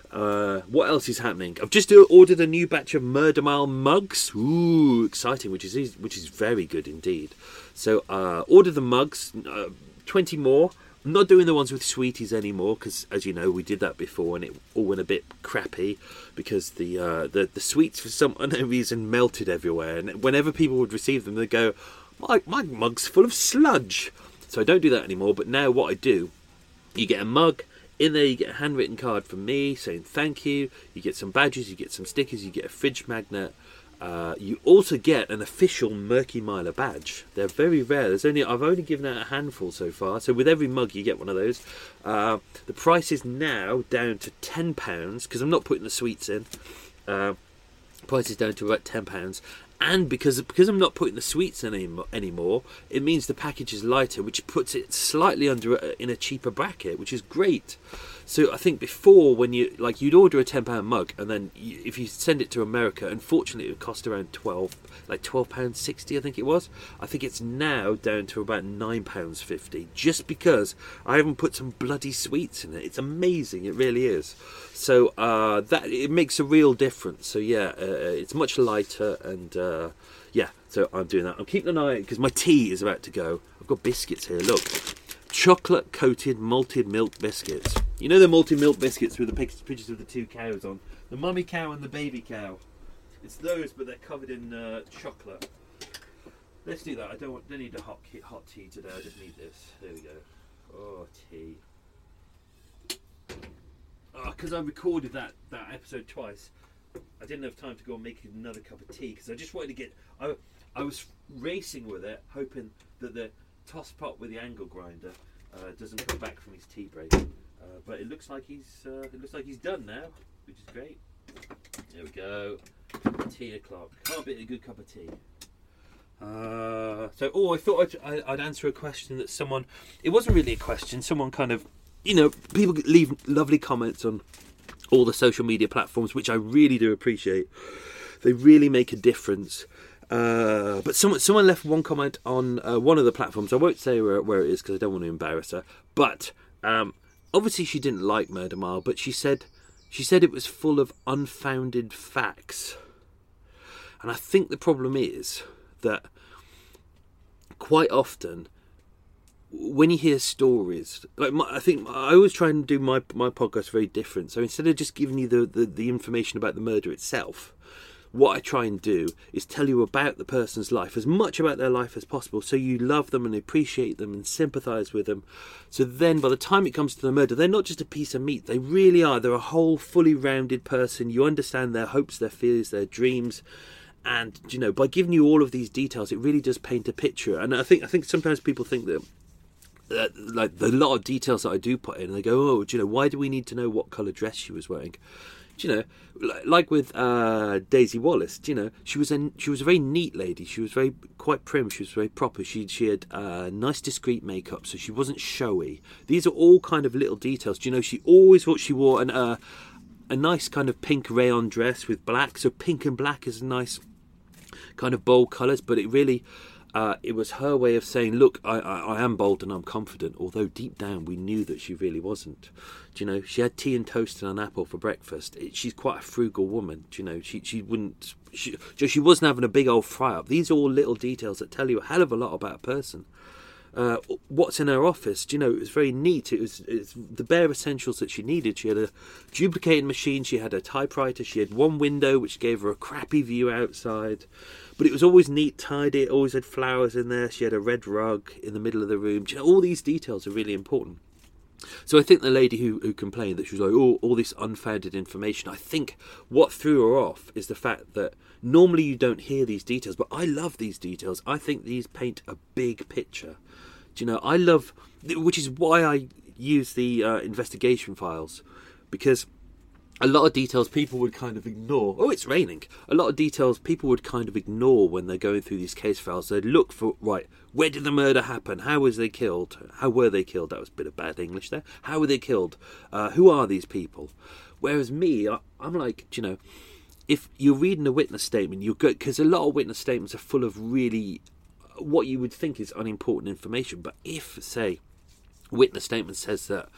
What else is happening? I've just ordered a new batch of Murder Mile mugs. Ooh, exciting, which is very good indeed. So ordered the mugs, 20 more. I'm not doing the ones with sweeties anymore because, as you know, we did that before and it all went a bit crappy because the sweets for some unknown reason melted everywhere, and whenever people would receive them they'd go, my mug's full of sludge. So I don't do that anymore, but now what I do, you get a mug, in there you get a handwritten card from me saying thank you, you get some badges, you get some stickers, you get a fridge magnet. You also get an official Murky Miler badge. They're very rare. I've only given out a handful so far. So with every mug you get one of those. The price is now down to £10 because I'm not putting the sweets in. Price is down to about £10. And because I'm not putting the sweets in anymore, it means the package is lighter, which puts it slightly under in a cheaper bracket, which is great. So I think before, when you'd order a £10 mug, and then if you send it to America, unfortunately it would cost around £12.60, I think it was. I think it's now down to about £9.50, just because I haven't put some bloody sweets in it. It's amazing, it really is. So that it makes a real difference. So yeah, it's much lighter, and so I'm doing that. I'm keeping an eye because my tea is about to go. I've got biscuits here. Look, chocolate coated malted milk biscuits. You know the malted milk biscuits with the pictures of the two cows on, the mummy cow and the baby cow. It's those, but they're covered in chocolate. Let's do that. I don't need a hot tea today. I just need this. There we go. Oh, tea. because I recorded that episode twice, I didn't have time to go and make another cup of tea because I just wanted to get. I was racing with it, hoping that the toss pot with the angle grinder doesn't come back from his tea break. But it looks like he's done now, which is great. There we go. 10:00. Can't beat a good cup of tea. I thought I'd answer a question that someone. It wasn't really a question. Someone kind of, people leave lovely comments on all the social media platforms, which I really do appreciate. They really make a difference. But someone left one comment on one of the platforms. I won't say where it is because I don't want to embarrass her. But obviously she didn't like Murder Mile, but she said it was full of unfounded facts. And I think the problem is that quite often when you hear stories, I think I always try and do my podcast very different. So instead of just giving you the information about the murder itself, what I try and do is tell you about the person's life, as much about their life as possible, so you love them and appreciate them and sympathise with them. So then by the time it comes to the murder, they're not just a piece of meat. They really are. They're a whole, fully rounded person. You understand their hopes, their fears, their dreams. And, by giving you all of these details, it really does paint a picture. And I think sometimes people think that like the lot of details that I do put in, and they go, why do we need to know what colour dress she was wearing? Like with Daisy Wallace, she was a very neat lady. She was quite prim. She was very proper. She had nice, discreet makeup, so she wasn't showy. These are all kind of little details. She always thought she wore a nice kind of pink rayon dress with black. So pink and black is a nice kind of bold colours, but it really. It was her way of saying, look, I am bold and I'm confident, although deep down we knew that she really wasn't. She had tea and toast and an apple for breakfast. She's quite a frugal woman. She wasn't having a big old fry up. These are all little details that tell you a hell of a lot about a person. What's in her office, it was very neat. It's the bare essentials that she needed. She had a duplicating machine, she had a typewriter, she had one window which gave her a crappy view outside, but it was always neat, tidy. It always had flowers in there. She had a red rug in the middle of the room. All these details are really important. So I think the lady who complained that she was like, all this unfounded information, I think what threw her off is the fact that normally you don't hear these details, but I love these details. I think these paint a big picture. I love, which is why I use the investigation files, because a lot of details people would kind of ignore. Oh, it's raining. A lot of details people would kind of ignore when they're going through these case files. They'd look for, right, where did the murder happen? How was they killed? How were they killed? That was a bit of bad English there. How were they killed? Who are these people? Whereas me, I'm like, if you're reading a witness statement, you're good, because a lot of witness statements are full of really what you would think is unimportant information. But if, say, witness statement says that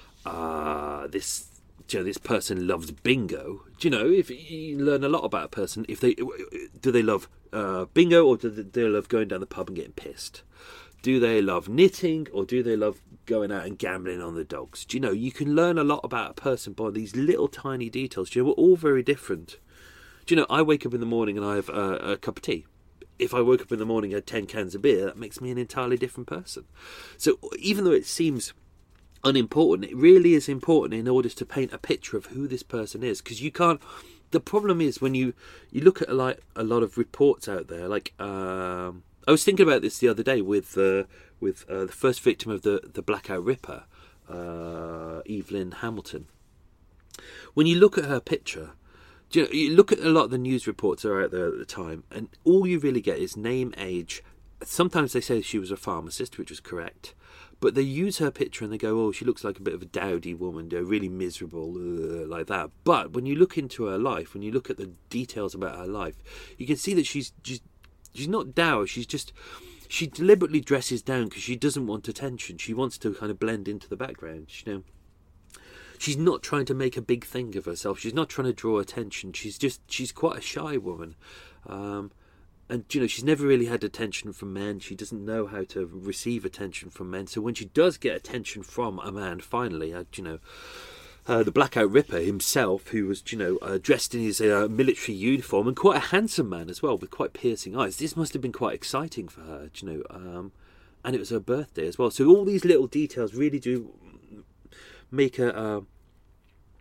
this person loves bingo, if you learn a lot about a person, do they love bingo, or do they love going down the pub and getting pissed? Do they love knitting, or do they love going out and gambling on the dogs? You can learn a lot about a person by these little tiny details. We're all very different. I wake up in the morning and I have a cup of tea. If I woke up in the morning and had 10 cans of beer, that makes me an entirely different person. So even though it seems unimportant, it really is important in order to paint a picture of who this person is. Because you can't. The problem is when you look at a lot of reports out there. I was thinking about this the other day with the first victim of the Blackout Ripper, Evelyn Hamilton. When you look at her picture, you look at a lot of the news reports that are out there at the time, and all you really get is name, age. Sometimes they say she was a pharmacist, which was correct. But they use her picture and they go, oh, she looks like a bit of a dowdy woman, really miserable, like that. But when you look into her life, when you look at the details about her life, you can see that she's not dour. She deliberately dresses down because she doesn't want attention. She wants to kind of blend into the background, She's not trying to make a big thing of herself. She's not trying to draw attention. She's quite a shy woman. And, she's never really had attention from men. She doesn't know how to receive attention from men. So when she does get attention from a man, finally, the Blackout Ripper himself, who was, dressed in his military uniform, and quite a handsome man as well, with quite piercing eyes. This must have been quite exciting for her, and it was her birthday as well. So all these little details really do make a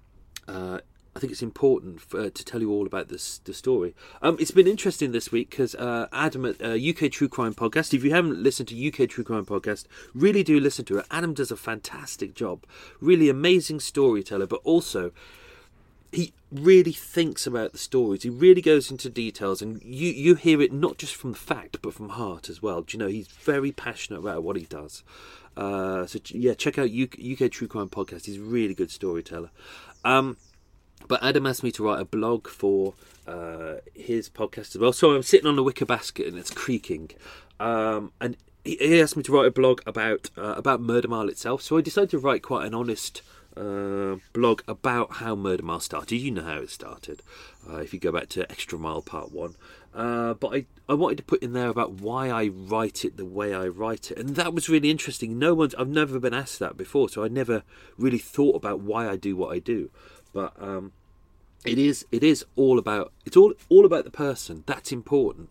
I think it's important to tell you all about the story. It's been interesting this week because Adam at UK True Crime Podcast, if you haven't listened to UK True Crime Podcast, really do listen to it. Adam does a fantastic job. Really amazing storyteller, but also he really thinks about the stories. He really goes into details, and you hear it not just from fact, but from heart as well. Do you know, he's very passionate about what he does. So yeah, check out UK True Crime Podcast. He's a really good storyteller. But Adam asked me to write a blog for his podcast as well. So I'm sitting on a wicker basket and it's creaking. And he asked me to write a blog about Murder Mile itself. So I decided to write quite an honest blog about how Murder Mile started. You know how it started, if you go back to Extra Mile Part 1. But I wanted to put in there about why I write it the way I write it. And that was really interesting. I've never been asked that before, so I never really thought about why I do what I do. But it is all about the person. That's important.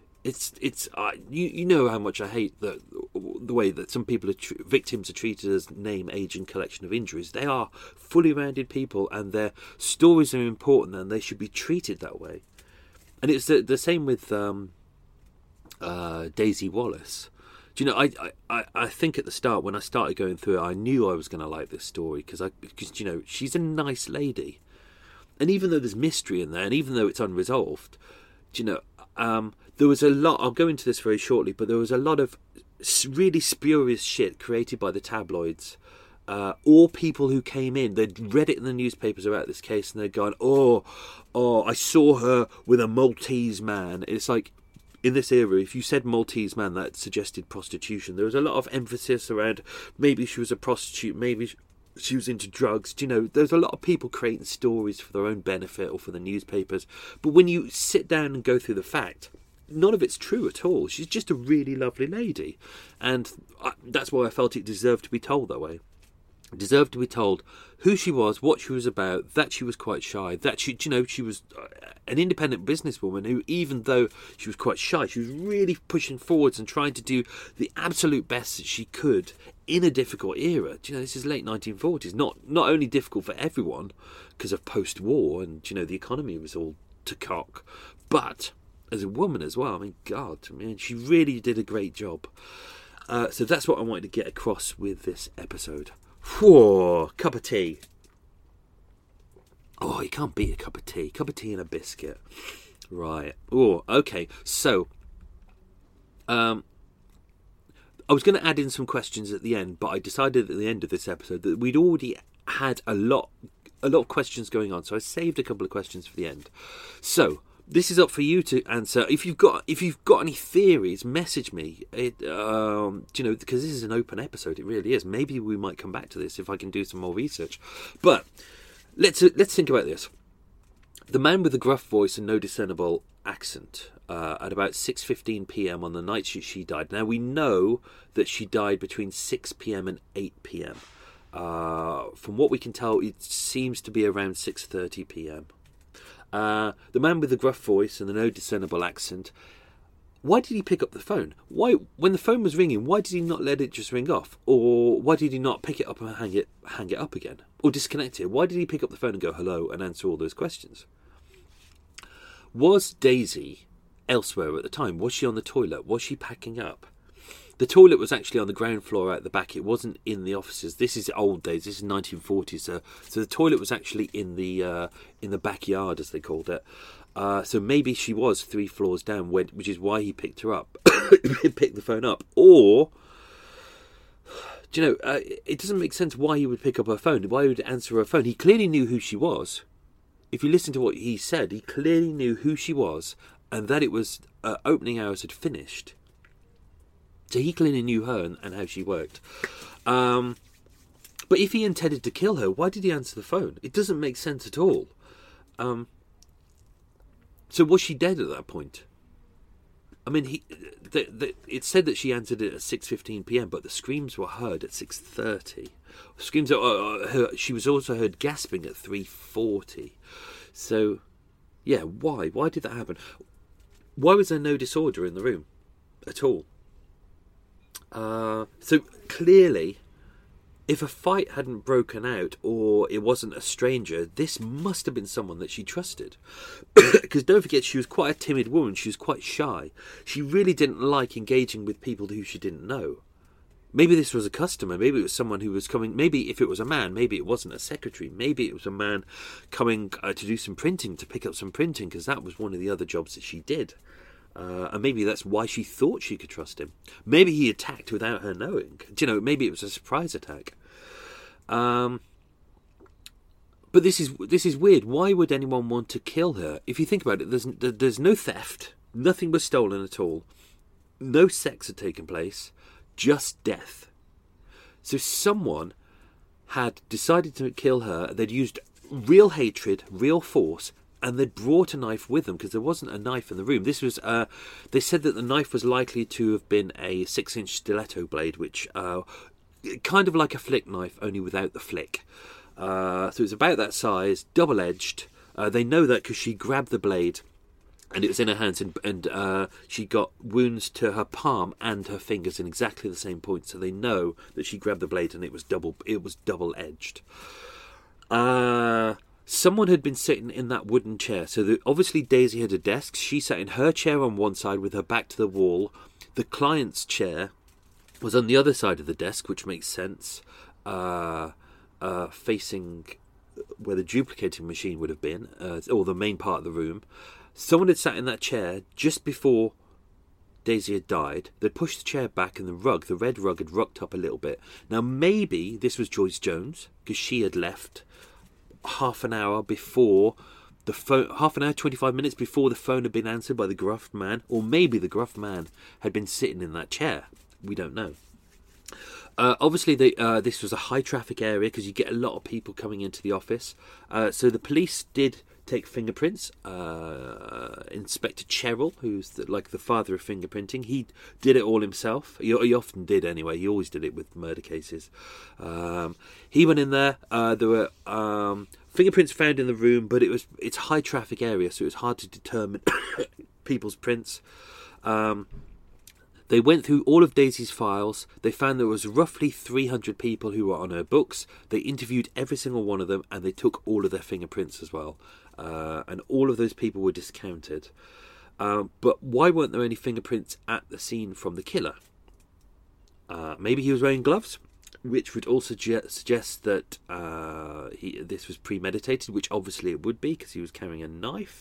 You know how much I hate the way that some people victims are treated as name, age, and collection of injuries. They are fully rounded people, and their stories are important, and they should be treated that way. And it's the same with Daisy Wallace. Do you know, I think at the start, when I started going through it, I knew I was going to like this story because you know, she's a nice lady. And even though there's mystery in there, and even though it's unresolved, do you know, there was a lot, I'll go into this very shortly, but there was a lot of really spurious shit created by the tabloids, or people who came in, they'd read it in the newspapers about this case, and they'd gone, oh, I saw her with a Maltese man. It's like, in this era, if you said Maltese man, that suggested prostitution. There was a lot of emphasis around maybe she was a prostitute, maybe she was into drugs. Do you know, there's a lot of people creating stories for their own benefit or for the newspapers. But when you sit down and go through the fact, none of it's true at all. She's just a really lovely lady. And that's why I felt it deserved to be told that way. It deserved to be told who she was, what she was about, that she was quite shy, that she was an independent businesswoman who, even though she was quite shy, she was really pushing forwards and trying to do the absolute best that she could in a difficult era. Do you know, this is late 1940s, not only difficult for everyone because of post-war and, you know, the economy was all to cock, but as a woman as well. I mean, God, she really did a great job. So that's what I wanted to get across with this episode. Whoa, cup of tea. Oh, you can't beat a cup of tea. Cup of tea and a biscuit. Right. Oh, okay. So, I was going to add in some questions at the end, but I decided at the end of this episode that we'd already had a lot of questions going on, so I saved a couple of questions for the end. So, this is up for you to answer. If you've got any theories, message me. You know, because this is an open episode. It really is. Maybe we might come back to this if I can do some more research. But let's think about this. The man with the gruff voice and no discernible accent. At about 6:15 p.m. on the night she died. Now we know that she died between 6 p.m. and 8 p.m. From what we can tell, it seems to be around 6:30 p.m. The man with the gruff voice and the no discernible accent, why did he pick up the phone? Why, when the phone was ringing, why did he not let it just ring off? Or why did he not pick it up and hang it up again? Or disconnect it? Why did he pick up the phone and go hello and answer all those questions? Was Daisy elsewhere at the time? Was she on the toilet? Was she packing up? The toilet was actually on the ground floor out the back. It wasn't in the offices. This is old days. This is 1940s. So the toilet was actually in the backyard, as they called it. So maybe she was 3 floors down, which is why he picked her up, picked the phone up. Or, do you know, it doesn't make sense why he would pick up her phone. Why he would answer her phone? He clearly knew who she was. If you listen to what he said, he clearly knew who she was and that it was opening hours had finished. So he clearly knew her and how she worked. But if he intended to kill her, why did he answer the phone? It doesn't make sense at all. So was she dead at that point? I mean, it said that she answered it at 6:15 p.m, but the screams were heard at 6:30. Screams. She was also heard gasping at 3:40. So, yeah, why? Why did that happen? Why was there no disorder in the room at all? So clearly, if a fight hadn't broken out or it wasn't a stranger, this must have been someone that she trusted. Because don't forget, she was quite a timid woman. She was quite shy. She really didn't like engaging with people who she didn't know. Maybe this was a customer. Maybe it was someone who was coming. Maybe if it was a man, maybe it wasn't a secretary. Maybe it was a man coming to do some printing, to pick up some printing, because that was one of the other jobs that she did. And maybe that's why she thought she could trust him. Maybe he attacked without her knowing. Do you know, maybe it was a surprise attack. But this is weird. Why would anyone want to kill her? If you think about it, there's no theft. Nothing was stolen at all. No sex had taken place. Just death. So someone had decided to kill her. They'd used real hatred, real force, and they'd brought a knife with them because there wasn't a knife in the room. This was. They said that the knife was likely to have been a 6-inch stiletto blade, which kind of like a flick knife, only without the flick. So it was about that size, double-edged. They know that because she grabbed the blade. And it was in her hands, and she got wounds to her palm and her fingers in exactly the same point. So they know that she grabbed the blade, and it was double-edged. Someone had been sitting in that wooden chair. So obviously Daisy had a desk. She sat in her chair on one side with her back to the wall. The client's chair was on the other side of the desk, which makes sense, facing where the duplicating machine would have been, or the main part of the room. Someone had sat in that chair just before Daisy had died. They pushed the chair back, and the red rug had rocked up a little bit. Now, maybe this was Joyce Jones, because she had left half an hour before the phone, 25 minutes before the phone had been answered by the gruff man. Or maybe the gruff man had been sitting in that chair. We don't know. Obviously, this was a high-traffic area because you get a lot of people coming into the office. So the police did take fingerprints. Inspector Cheryl, who's like the father of fingerprinting, he did it all himself. He often did anyway. He always did it with murder cases. He went in there. There were fingerprints found in the room, but it's a high traffic area, so it was hard to determine people's prints. They went through all of Daisy's files. They found there was roughly 300 people who were on her books. They interviewed every single one of them, and they took all of their fingerprints as well. And all of those people were discounted. But why weren't there any fingerprints at the scene from the killer? Maybe he was wearing gloves, which would also suggest that this was premeditated, which obviously it would be because he was carrying a knife.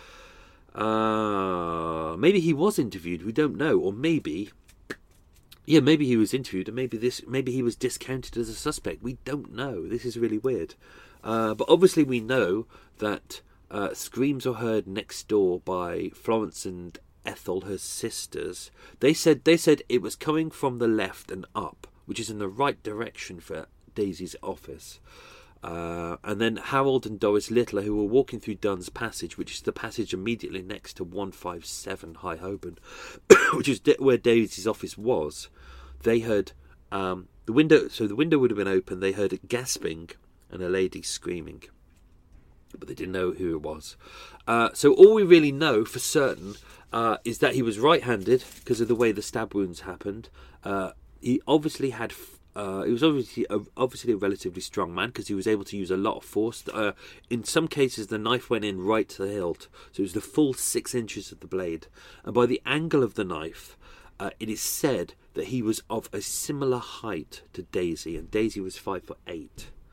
Maybe he was interviewed, we don't know. Or maybe he was interviewed, and maybe he was discounted as a suspect. We don't know. This is really weird. But obviously we know that screams were heard next door by Florence and Ethel, her sisters. They said it was coming from the left and up, which is in the right direction for Daisy's office. And then Harold and Doris Littler, who were walking through Dunn's Passage, which is the passage immediately next to 157 High Holborn, which is where Daisy's office was. They heard the window. So the window would have been open. They heard it gasping and a lady screaming, but they didn't know who it was. So all we really know for certain is that he was right-handed because of the way the stab wounds happened. He obviously had. He was obviously a relatively strong man because he was able to use a lot of force. In some cases, the knife went in right to the hilt, so it was the full 6 inches of the blade. And by the angle of the knife, it is said that he was of a similar height to Daisy, and Daisy was 5'8".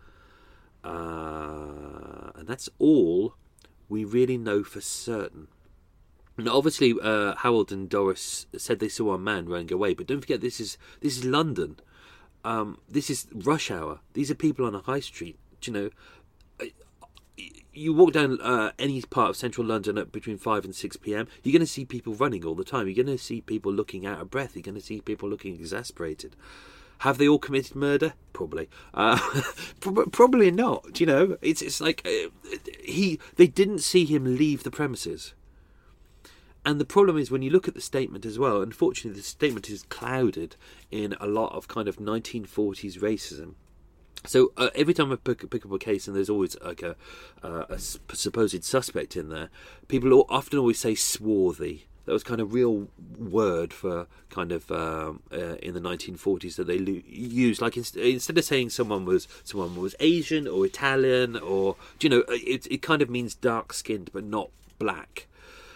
And that's all we really know for certain. Now, obviously, Harold and Doris said they saw a man running away, but don't forget this is London. This is rush hour. These are people on a high street. You know, you walk down any part of central London at between 5 and 6 p.m, you're going to see people running all the time. You're going to see people looking out of breath. You're going to see people looking exasperated. Have they all committed murder? Probably. Probably not. You know, it's like they didn't see him leave the premises. And the problem is when you look at the statement as well, unfortunately the statement is clouded in a lot of kind of 1940s racism. So every time I pick up a case and there's always like a supposed suspect in there, people often always say swarthy. kind of real word for kind of in the 1940s that they used. Like instead of saying someone was Asian or Italian, or it kind of means dark skinned but not black.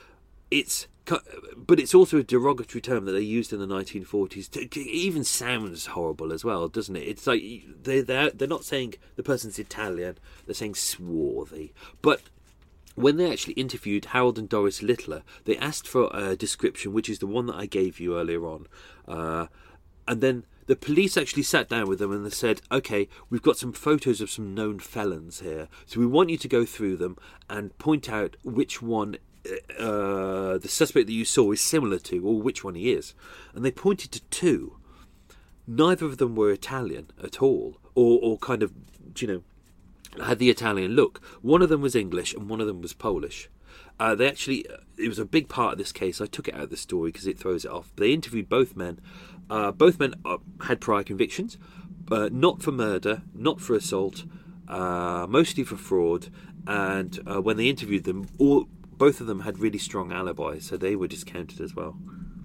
But it's also a derogatory term that they used in the 1940s. It even sounds horrible as well, doesn't it? It's like they're not saying the person's Italian, they're saying swarthy. But when they actually interviewed Harold and Doris Littler, they asked for a description, which is the one that I gave you earlier on. And then the police actually sat down with them and they said, okay, we've got some photos of some known felons here. So we want you to go through them and point out which one the suspect that you saw is similar to, or which one he is. And they pointed to two. Neither of them were Italian at all, or kind of, had the Italian look. One of them was English and one of them was Polish. It was a big part of this case. I took it out of the story because it throws it off. They interviewed both men. Both men had prior convictions, not for murder, not for assault, mostly for fraud. And when they interviewed them, both of them had really strong alibis, so they were discounted as well.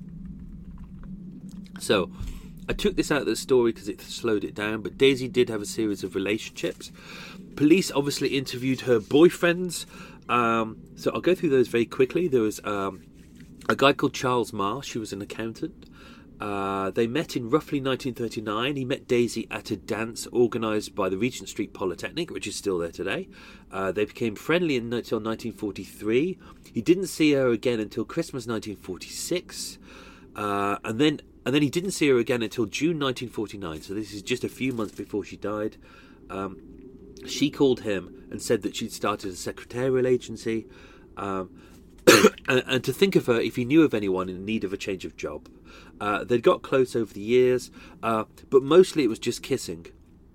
So I took this out of the story because it slowed it down, but Daisy did have a series of relationships. Police obviously interviewed her boyfriends, so I'll go through those very quickly. There was a guy called Charles Marsh, who was an accountant. They met in roughly 1939. He met Daisy at a dance organised by the Regent Street Polytechnic, which is still there today. They became friendly until 1943. He didn't see her again until Christmas 1946. And then he didn't see her again until June 1949. So this is just a few months before she died. She called him and said that she'd started a secretarial agency. And to think of her if he knew of anyone in need of a change of job. They'd got close over the years, but mostly it was just kissing.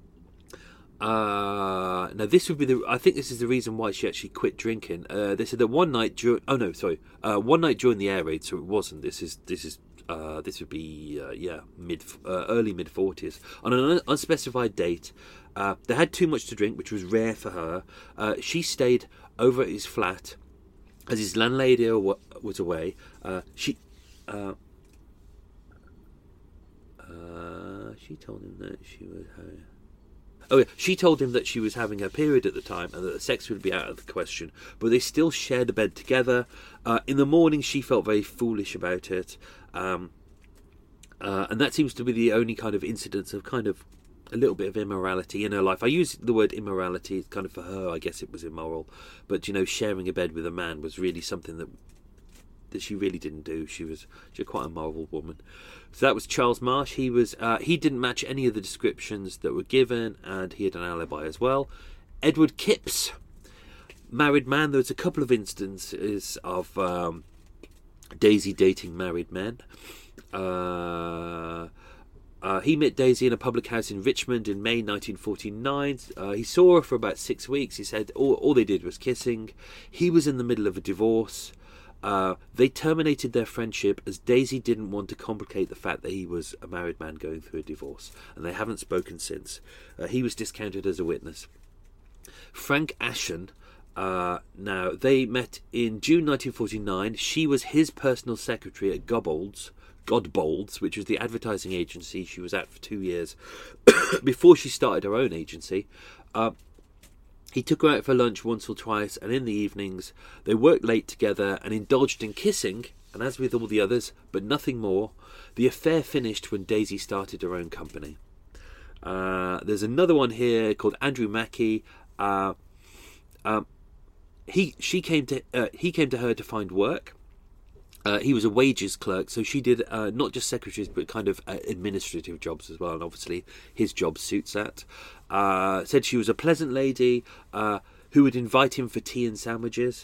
Now this would be I think this is the reason why she actually quit drinking. They said that one night during the air raid, so it wasn't. This would be early mid 40s on an unspecified date. They had too much to drink, which was rare for her. She stayed over at his flat as his landlady was away. She told him that she was having... she told him that she was having her period at the time and that the sex would be out of the question, but they still shared a bed together. In the morning, she felt very foolish about it, and that seems to be the only kind of incidence of kind of a little bit of immorality in her life. I use the word immorality kind of for her. I guess it was immoral, but sharing a bed with a man was really something that she really didn't do. She was quite a moral woman. So that was Charles Marsh. He didn't match any of the descriptions that were given, and he had an alibi as well. Edward Kipps, married man. There was a couple of instances of Daisy dating married men. He met Daisy in a public house in Richmond in May 1949. He saw her for about 6 weeks. He said all they did was kissing. He was in the middle of a divorce. They terminated their friendship as Daisy didn't want to complicate the fact that he was a married man going through a divorce, and they haven't spoken since. He was discounted as a witness. Frank Ashen, now they met in June 1949. She was his personal secretary at Godbolds, which was the advertising agency she was at for 2 years before she started her own agency. He took her out for lunch once or twice, and in the evenings they worked late together and indulged in kissing, and as with all the others, but nothing more. The affair finished when Daisy started her own company. There's another one here called Andrew Mackey. He came to her to find work. He was a wages clerk, so she did not just secretaries but kind of administrative jobs as well, and obviously his job suits that. Said she was a pleasant lady who would invite him for tea and sandwiches.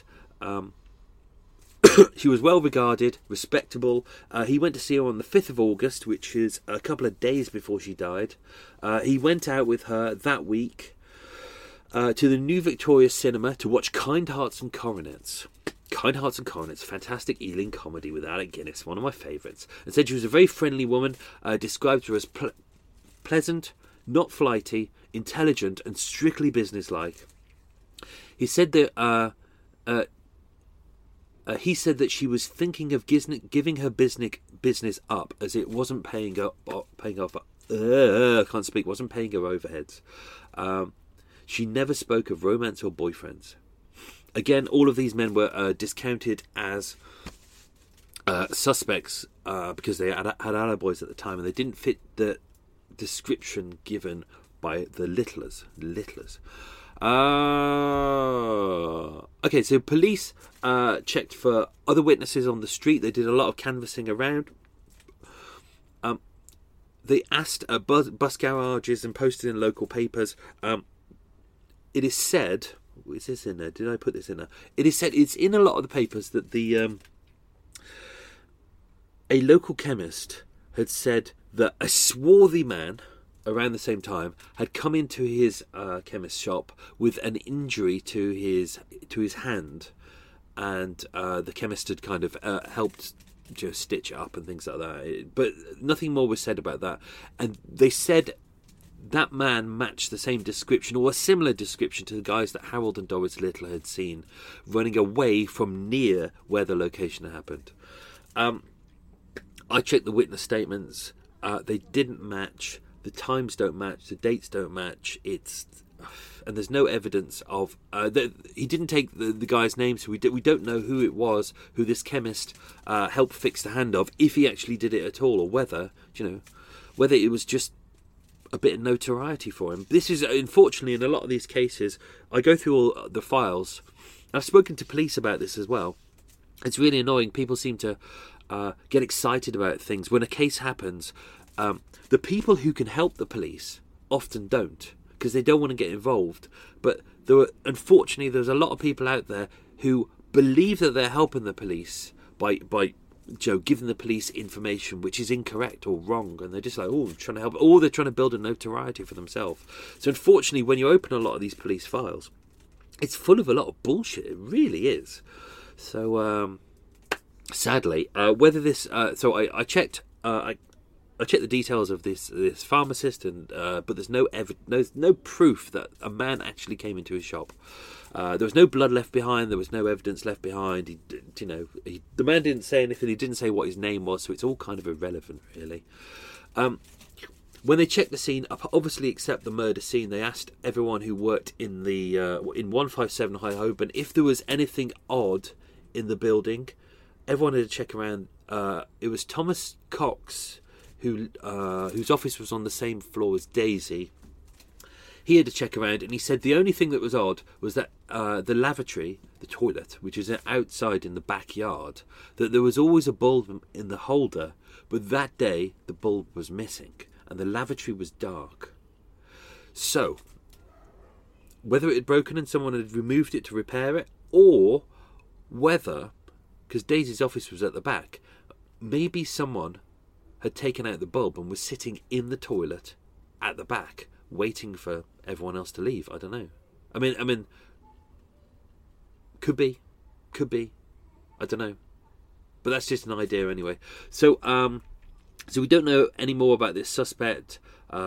She was well regarded, respectable. He went to see her on the 5th of August, which is a couple of days before she died. He went out with her that week to the New Victoria Cinema to watch Kind Hearts and Coronets. Kind Hearts and Coronets, fantastic Ealing comedy with Alec Guinness, one of my favourites, and said she was a very friendly woman, described her as pleasant, not flighty, intelligent and strictly businesslike. He said that he said that she was thinking of giving her business up as it wasn't paying off. I can't speak. Wasn't paying her overheads. She never spoke of romance or boyfriends. Again, all of these men were discounted as suspects because they had alibis at the time, and they didn't fit the description given by the Littlers. Okay, so police checked for other witnesses on the street. They did a lot of canvassing around. They asked bus garages and posted in local papers. It is said, is this in there? Did I put this in there? It is said, it's in a lot of the papers that a local chemist had said that a swarthy man around the same time had come into his chemist shop with an injury to his hand, and the chemist had kind of helped just stitch it up and things like that. But nothing more was said about that. And they said that man matched the same description or a similar description to the guys that Harold and Doris Little had seen running away from near where the location happened. I checked the witness statements. They didn't match. The times don't match. The dates don't match. And there's no evidence of he didn't take the guy's name, so we don't know who it was, who this chemist helped fix the hand of, if he actually did it at all, or whether it was just a bit of notoriety for him. This is, unfortunately, in a lot of these cases, I go through all the files. I've spoken to police about this as well. It's really annoying. People seem to get excited about things. When a case happens, the people who can help the police often don't, because they don't want to get involved. But unfortunately, there's a lot of people out there who believe that they're helping the police by giving the police information which is incorrect or wrong, and they're just like, oh, trying to help, or they're trying to build a notoriety for themselves. So unfortunately, when you open a lot of these police files, it's full of a lot of bullshit. It really is. So sadly, whether this so I checked I checked the details of this pharmacist, and but there's no proof that a man actually came into his shop. There was no blood left behind. There was no evidence left behind. The man didn't say anything. He didn't say what his name was, so it's all kind of irrelevant, really. When they checked the scene, obviously except the murder scene, they asked everyone who worked in the in 157 High Holborn if there was anything odd in the building. Everyone had to check around. It was Thomas Cox, whose office was on the same floor as Daisy. He had to check around, and he said the only thing that was odd was that the lavatory, the toilet, which is outside in the backyard, that there was always a bulb in the holder, but that day the bulb was missing, and the lavatory was dark. So, whether it had broken and someone had removed it to repair it, or whether, because Daisy's office was at the back, maybe someone had taken out the bulb and was sitting in the toilet at the back, waiting for everyone else to leave. I don't know. I mean, could be. I don't know, but that's just an idea anyway. So we don't know any more about this suspect.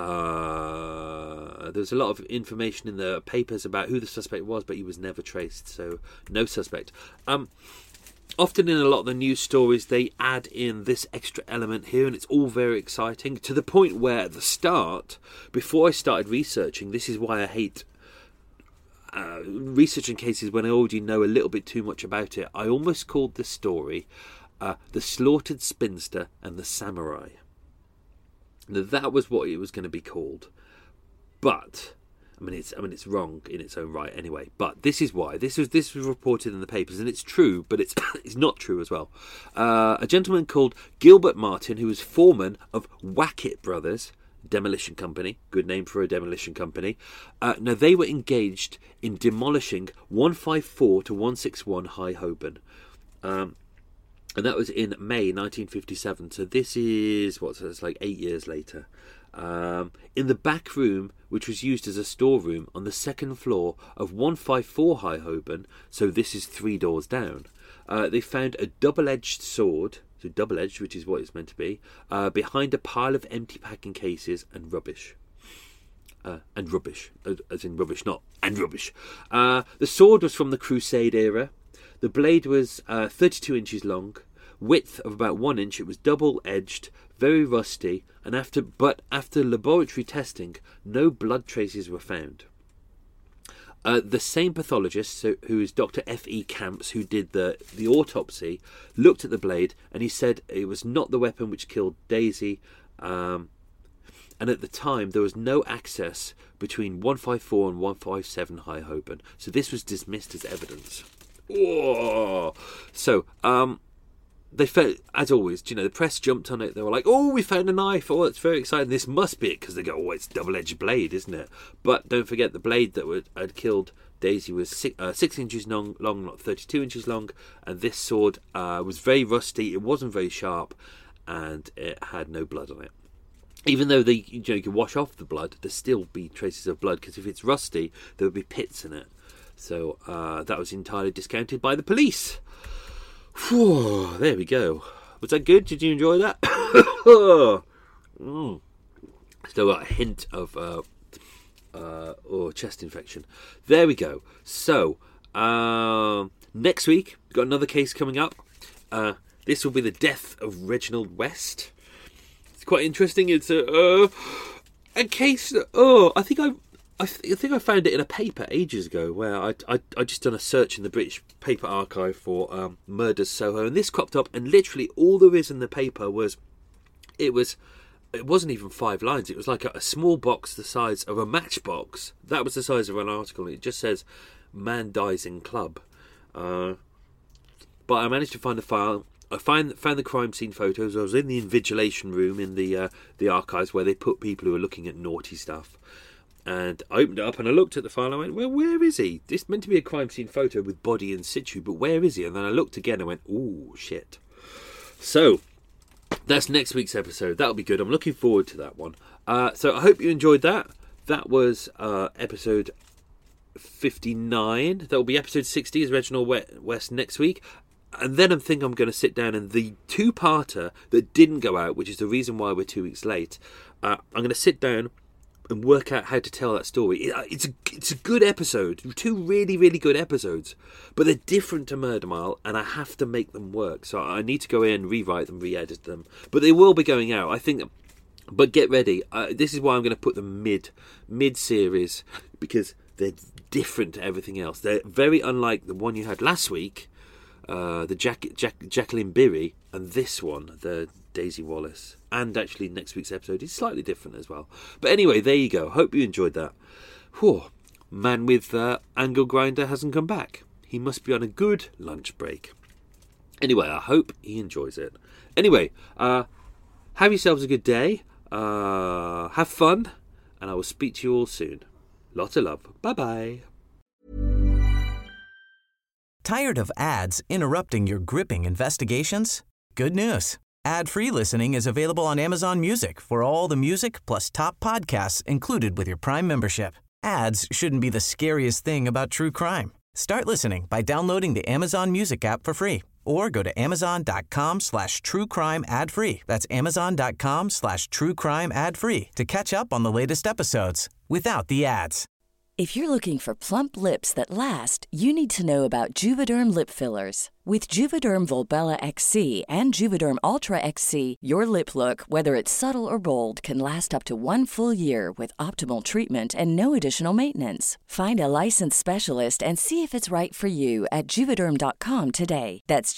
There's a lot of information in the papers about who the suspect was, but he was never traced. So no suspect. Often in a lot of the news stories, they add in this extra element here, and it's all very exciting, to the point where at the start, before I started researching, this is why I hate researching cases when I already know a little bit too much about it. I almost called this story The Slaughtered Spinster and the Samurai. Now, that was what it was going to be called. But it's wrong in its own right anyway. But this is why. This was reported in the papers, and it's true, but it's it's not true as well. A gentleman called Gilbert Martin, who was foreman of Wackett Brothers Demolition Company, good name for a demolition company. Now, they were engaged in demolishing 154 to 161 High Holborn. And that was in May 1957. So this is, it's like 8 years later. In the back room, which was used as a storeroom on the second floor of 154 High Holborn, so this is 3 doors down, they found a double-edged sword, so double-edged, which is what it's meant to be, behind a pile of empty packing cases and rubbish. And rubbish, as in rubbish, not and rubbish. The sword was from the Crusade era. The blade was 32 inches long, width of about 1 inch. It was double-edged, very rusty, and after laboratory testing, no blood traces were found. The same pathologist, who is Dr. F.E. Camps, who did the autopsy, looked at the blade and he said it was not the weapon which killed Daisy. And at the time, there was no access between 154 and 157 High Holborn. So this was dismissed as evidence. Whoa! So, they felt, as always, the press jumped on it. They were like, "Oh, we found a knife! Oh, it's very exciting. This must be it," because they go, "Oh, it's a double-edged blade, isn't it?" But don't forget, the blade that had killed Daisy was 6 inches long, not 32 inches long, and this sword was very rusty. It wasn't very sharp, and it had no blood on it. Even though you can wash off the blood, there'd still be traces of blood, because if it's rusty, there would be pits in it. So that was entirely discounted by the police. Whew, there we go. Was that good? Did you enjoy that? Still got a hint of chest infection. There we go. So next week we've got another case coming up. This will be the death of Reginald West. It's quite interesting. It's a case. I think I found it in a paper ages ago where I just done a search in the British Paper Archive for Murders Soho, and this cropped up, and literally all there is in the paper it wasn't even 5 lines. It was like a small box the size of a matchbox. That was the size of an article. It just says "Man dies in club," but I managed to find the file. I found the crime scene photos. I was in the invigilation room in the archives where they put people who are looking at naughty stuff. And I opened it up and I looked at the file and I went, "Well, where is he? This is meant to be a crime scene photo with body in situ, but where is he?" And then I looked again and went, "Ooh, shit." So, that's next week's episode. That'll be good. I'm looking forward to that one. So I hope you enjoyed that. That was episode 59. That will be episode 60 is Reginald West next week. And then I'm going to sit down and the 2-parter that didn't go out, which is the reason why we're 2 weeks late, I'm going to sit down and work out how to tell that story. It's a good episode. 2 really, really good episodes. But they're different to Murder Mile, and I have to make them work. So I need to go in, rewrite them, re-edit them. But they will be going out, I think. But get ready. This is why I'm going to put them mid-series, because they're different to everything else. They're very unlike the one you had last week, the Jacqueline Beery, and this one, the Daisy Wallace. And actually next week's episode is slightly different as well. But anyway, there you go. Hope you enjoyed that. Whew. Man with angle grinder hasn't come back. He must be on a good lunch break. Anyway, I hope he enjoys it. Anyway, have yourselves a good day. Have fun. And I will speak to you all soon. Lots of love. Bye-bye. Tired of ads interrupting your gripping investigations? Good news. Ad-free listening is available on Amazon Music for all the music plus top podcasts included with your Prime membership. Ads shouldn't be the scariest thing about true crime. Start listening by downloading the Amazon Music app for free or go to amazon.com/truecrime ad-free. That's amazon.com/truecrime ad-free to catch up on the latest episodes without the ads. If you're looking for plump lips that last, you need to know about Juvederm lip fillers. With Juvederm Volbella XC and Juvederm Ultra XC, your lip look, whether it's subtle or bold, can last up to 1 full year with optimal treatment and no additional maintenance. Find a licensed specialist and see if it's right for you at Juvederm.com today. That's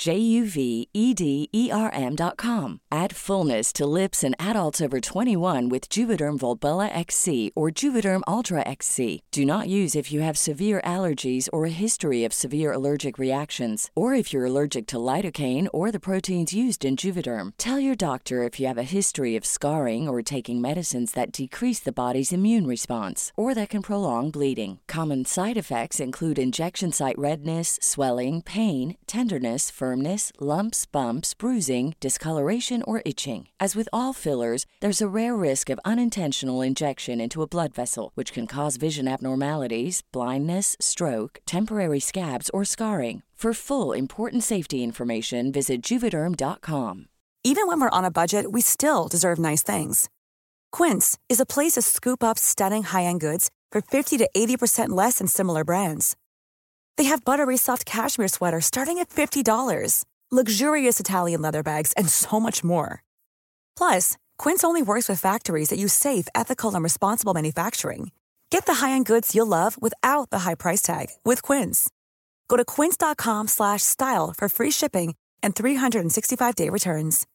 JUVEDERM.com. Add fullness to lips in adults over 21 with Juvederm Volbella XC or Juvederm Ultra XC. Do not use if you have severe allergies or a history of severe allergic reactions, or if you're allergic to lidocaine or the proteins used in Juvederm. Tell your doctor if you have a history of scarring or taking medicines that decrease the body's immune response or that can prolong bleeding. Common side effects include injection site redness, swelling, pain, tenderness, firmness, lumps, bumps, bruising, discoloration, or itching. As with all fillers, there's a rare risk of unintentional injection into a blood vessel, which can cause vision abnormalities, blindness, stroke, temporary scabs, or scarring. For full, important safety information, visit Juvederm.com. Even when we're on a budget, we still deserve nice things. Quince is a place to scoop up stunning high-end goods for 50 to 80% less than similar brands. They have buttery soft cashmere sweaters starting at $50, luxurious Italian leather bags, and so much more. Plus, Quince only works with factories that use safe, ethical, and responsible manufacturing. Get the high-end goods you'll love without the high price tag with Quince. Go to quince.com/style for free shipping and 365-day returns.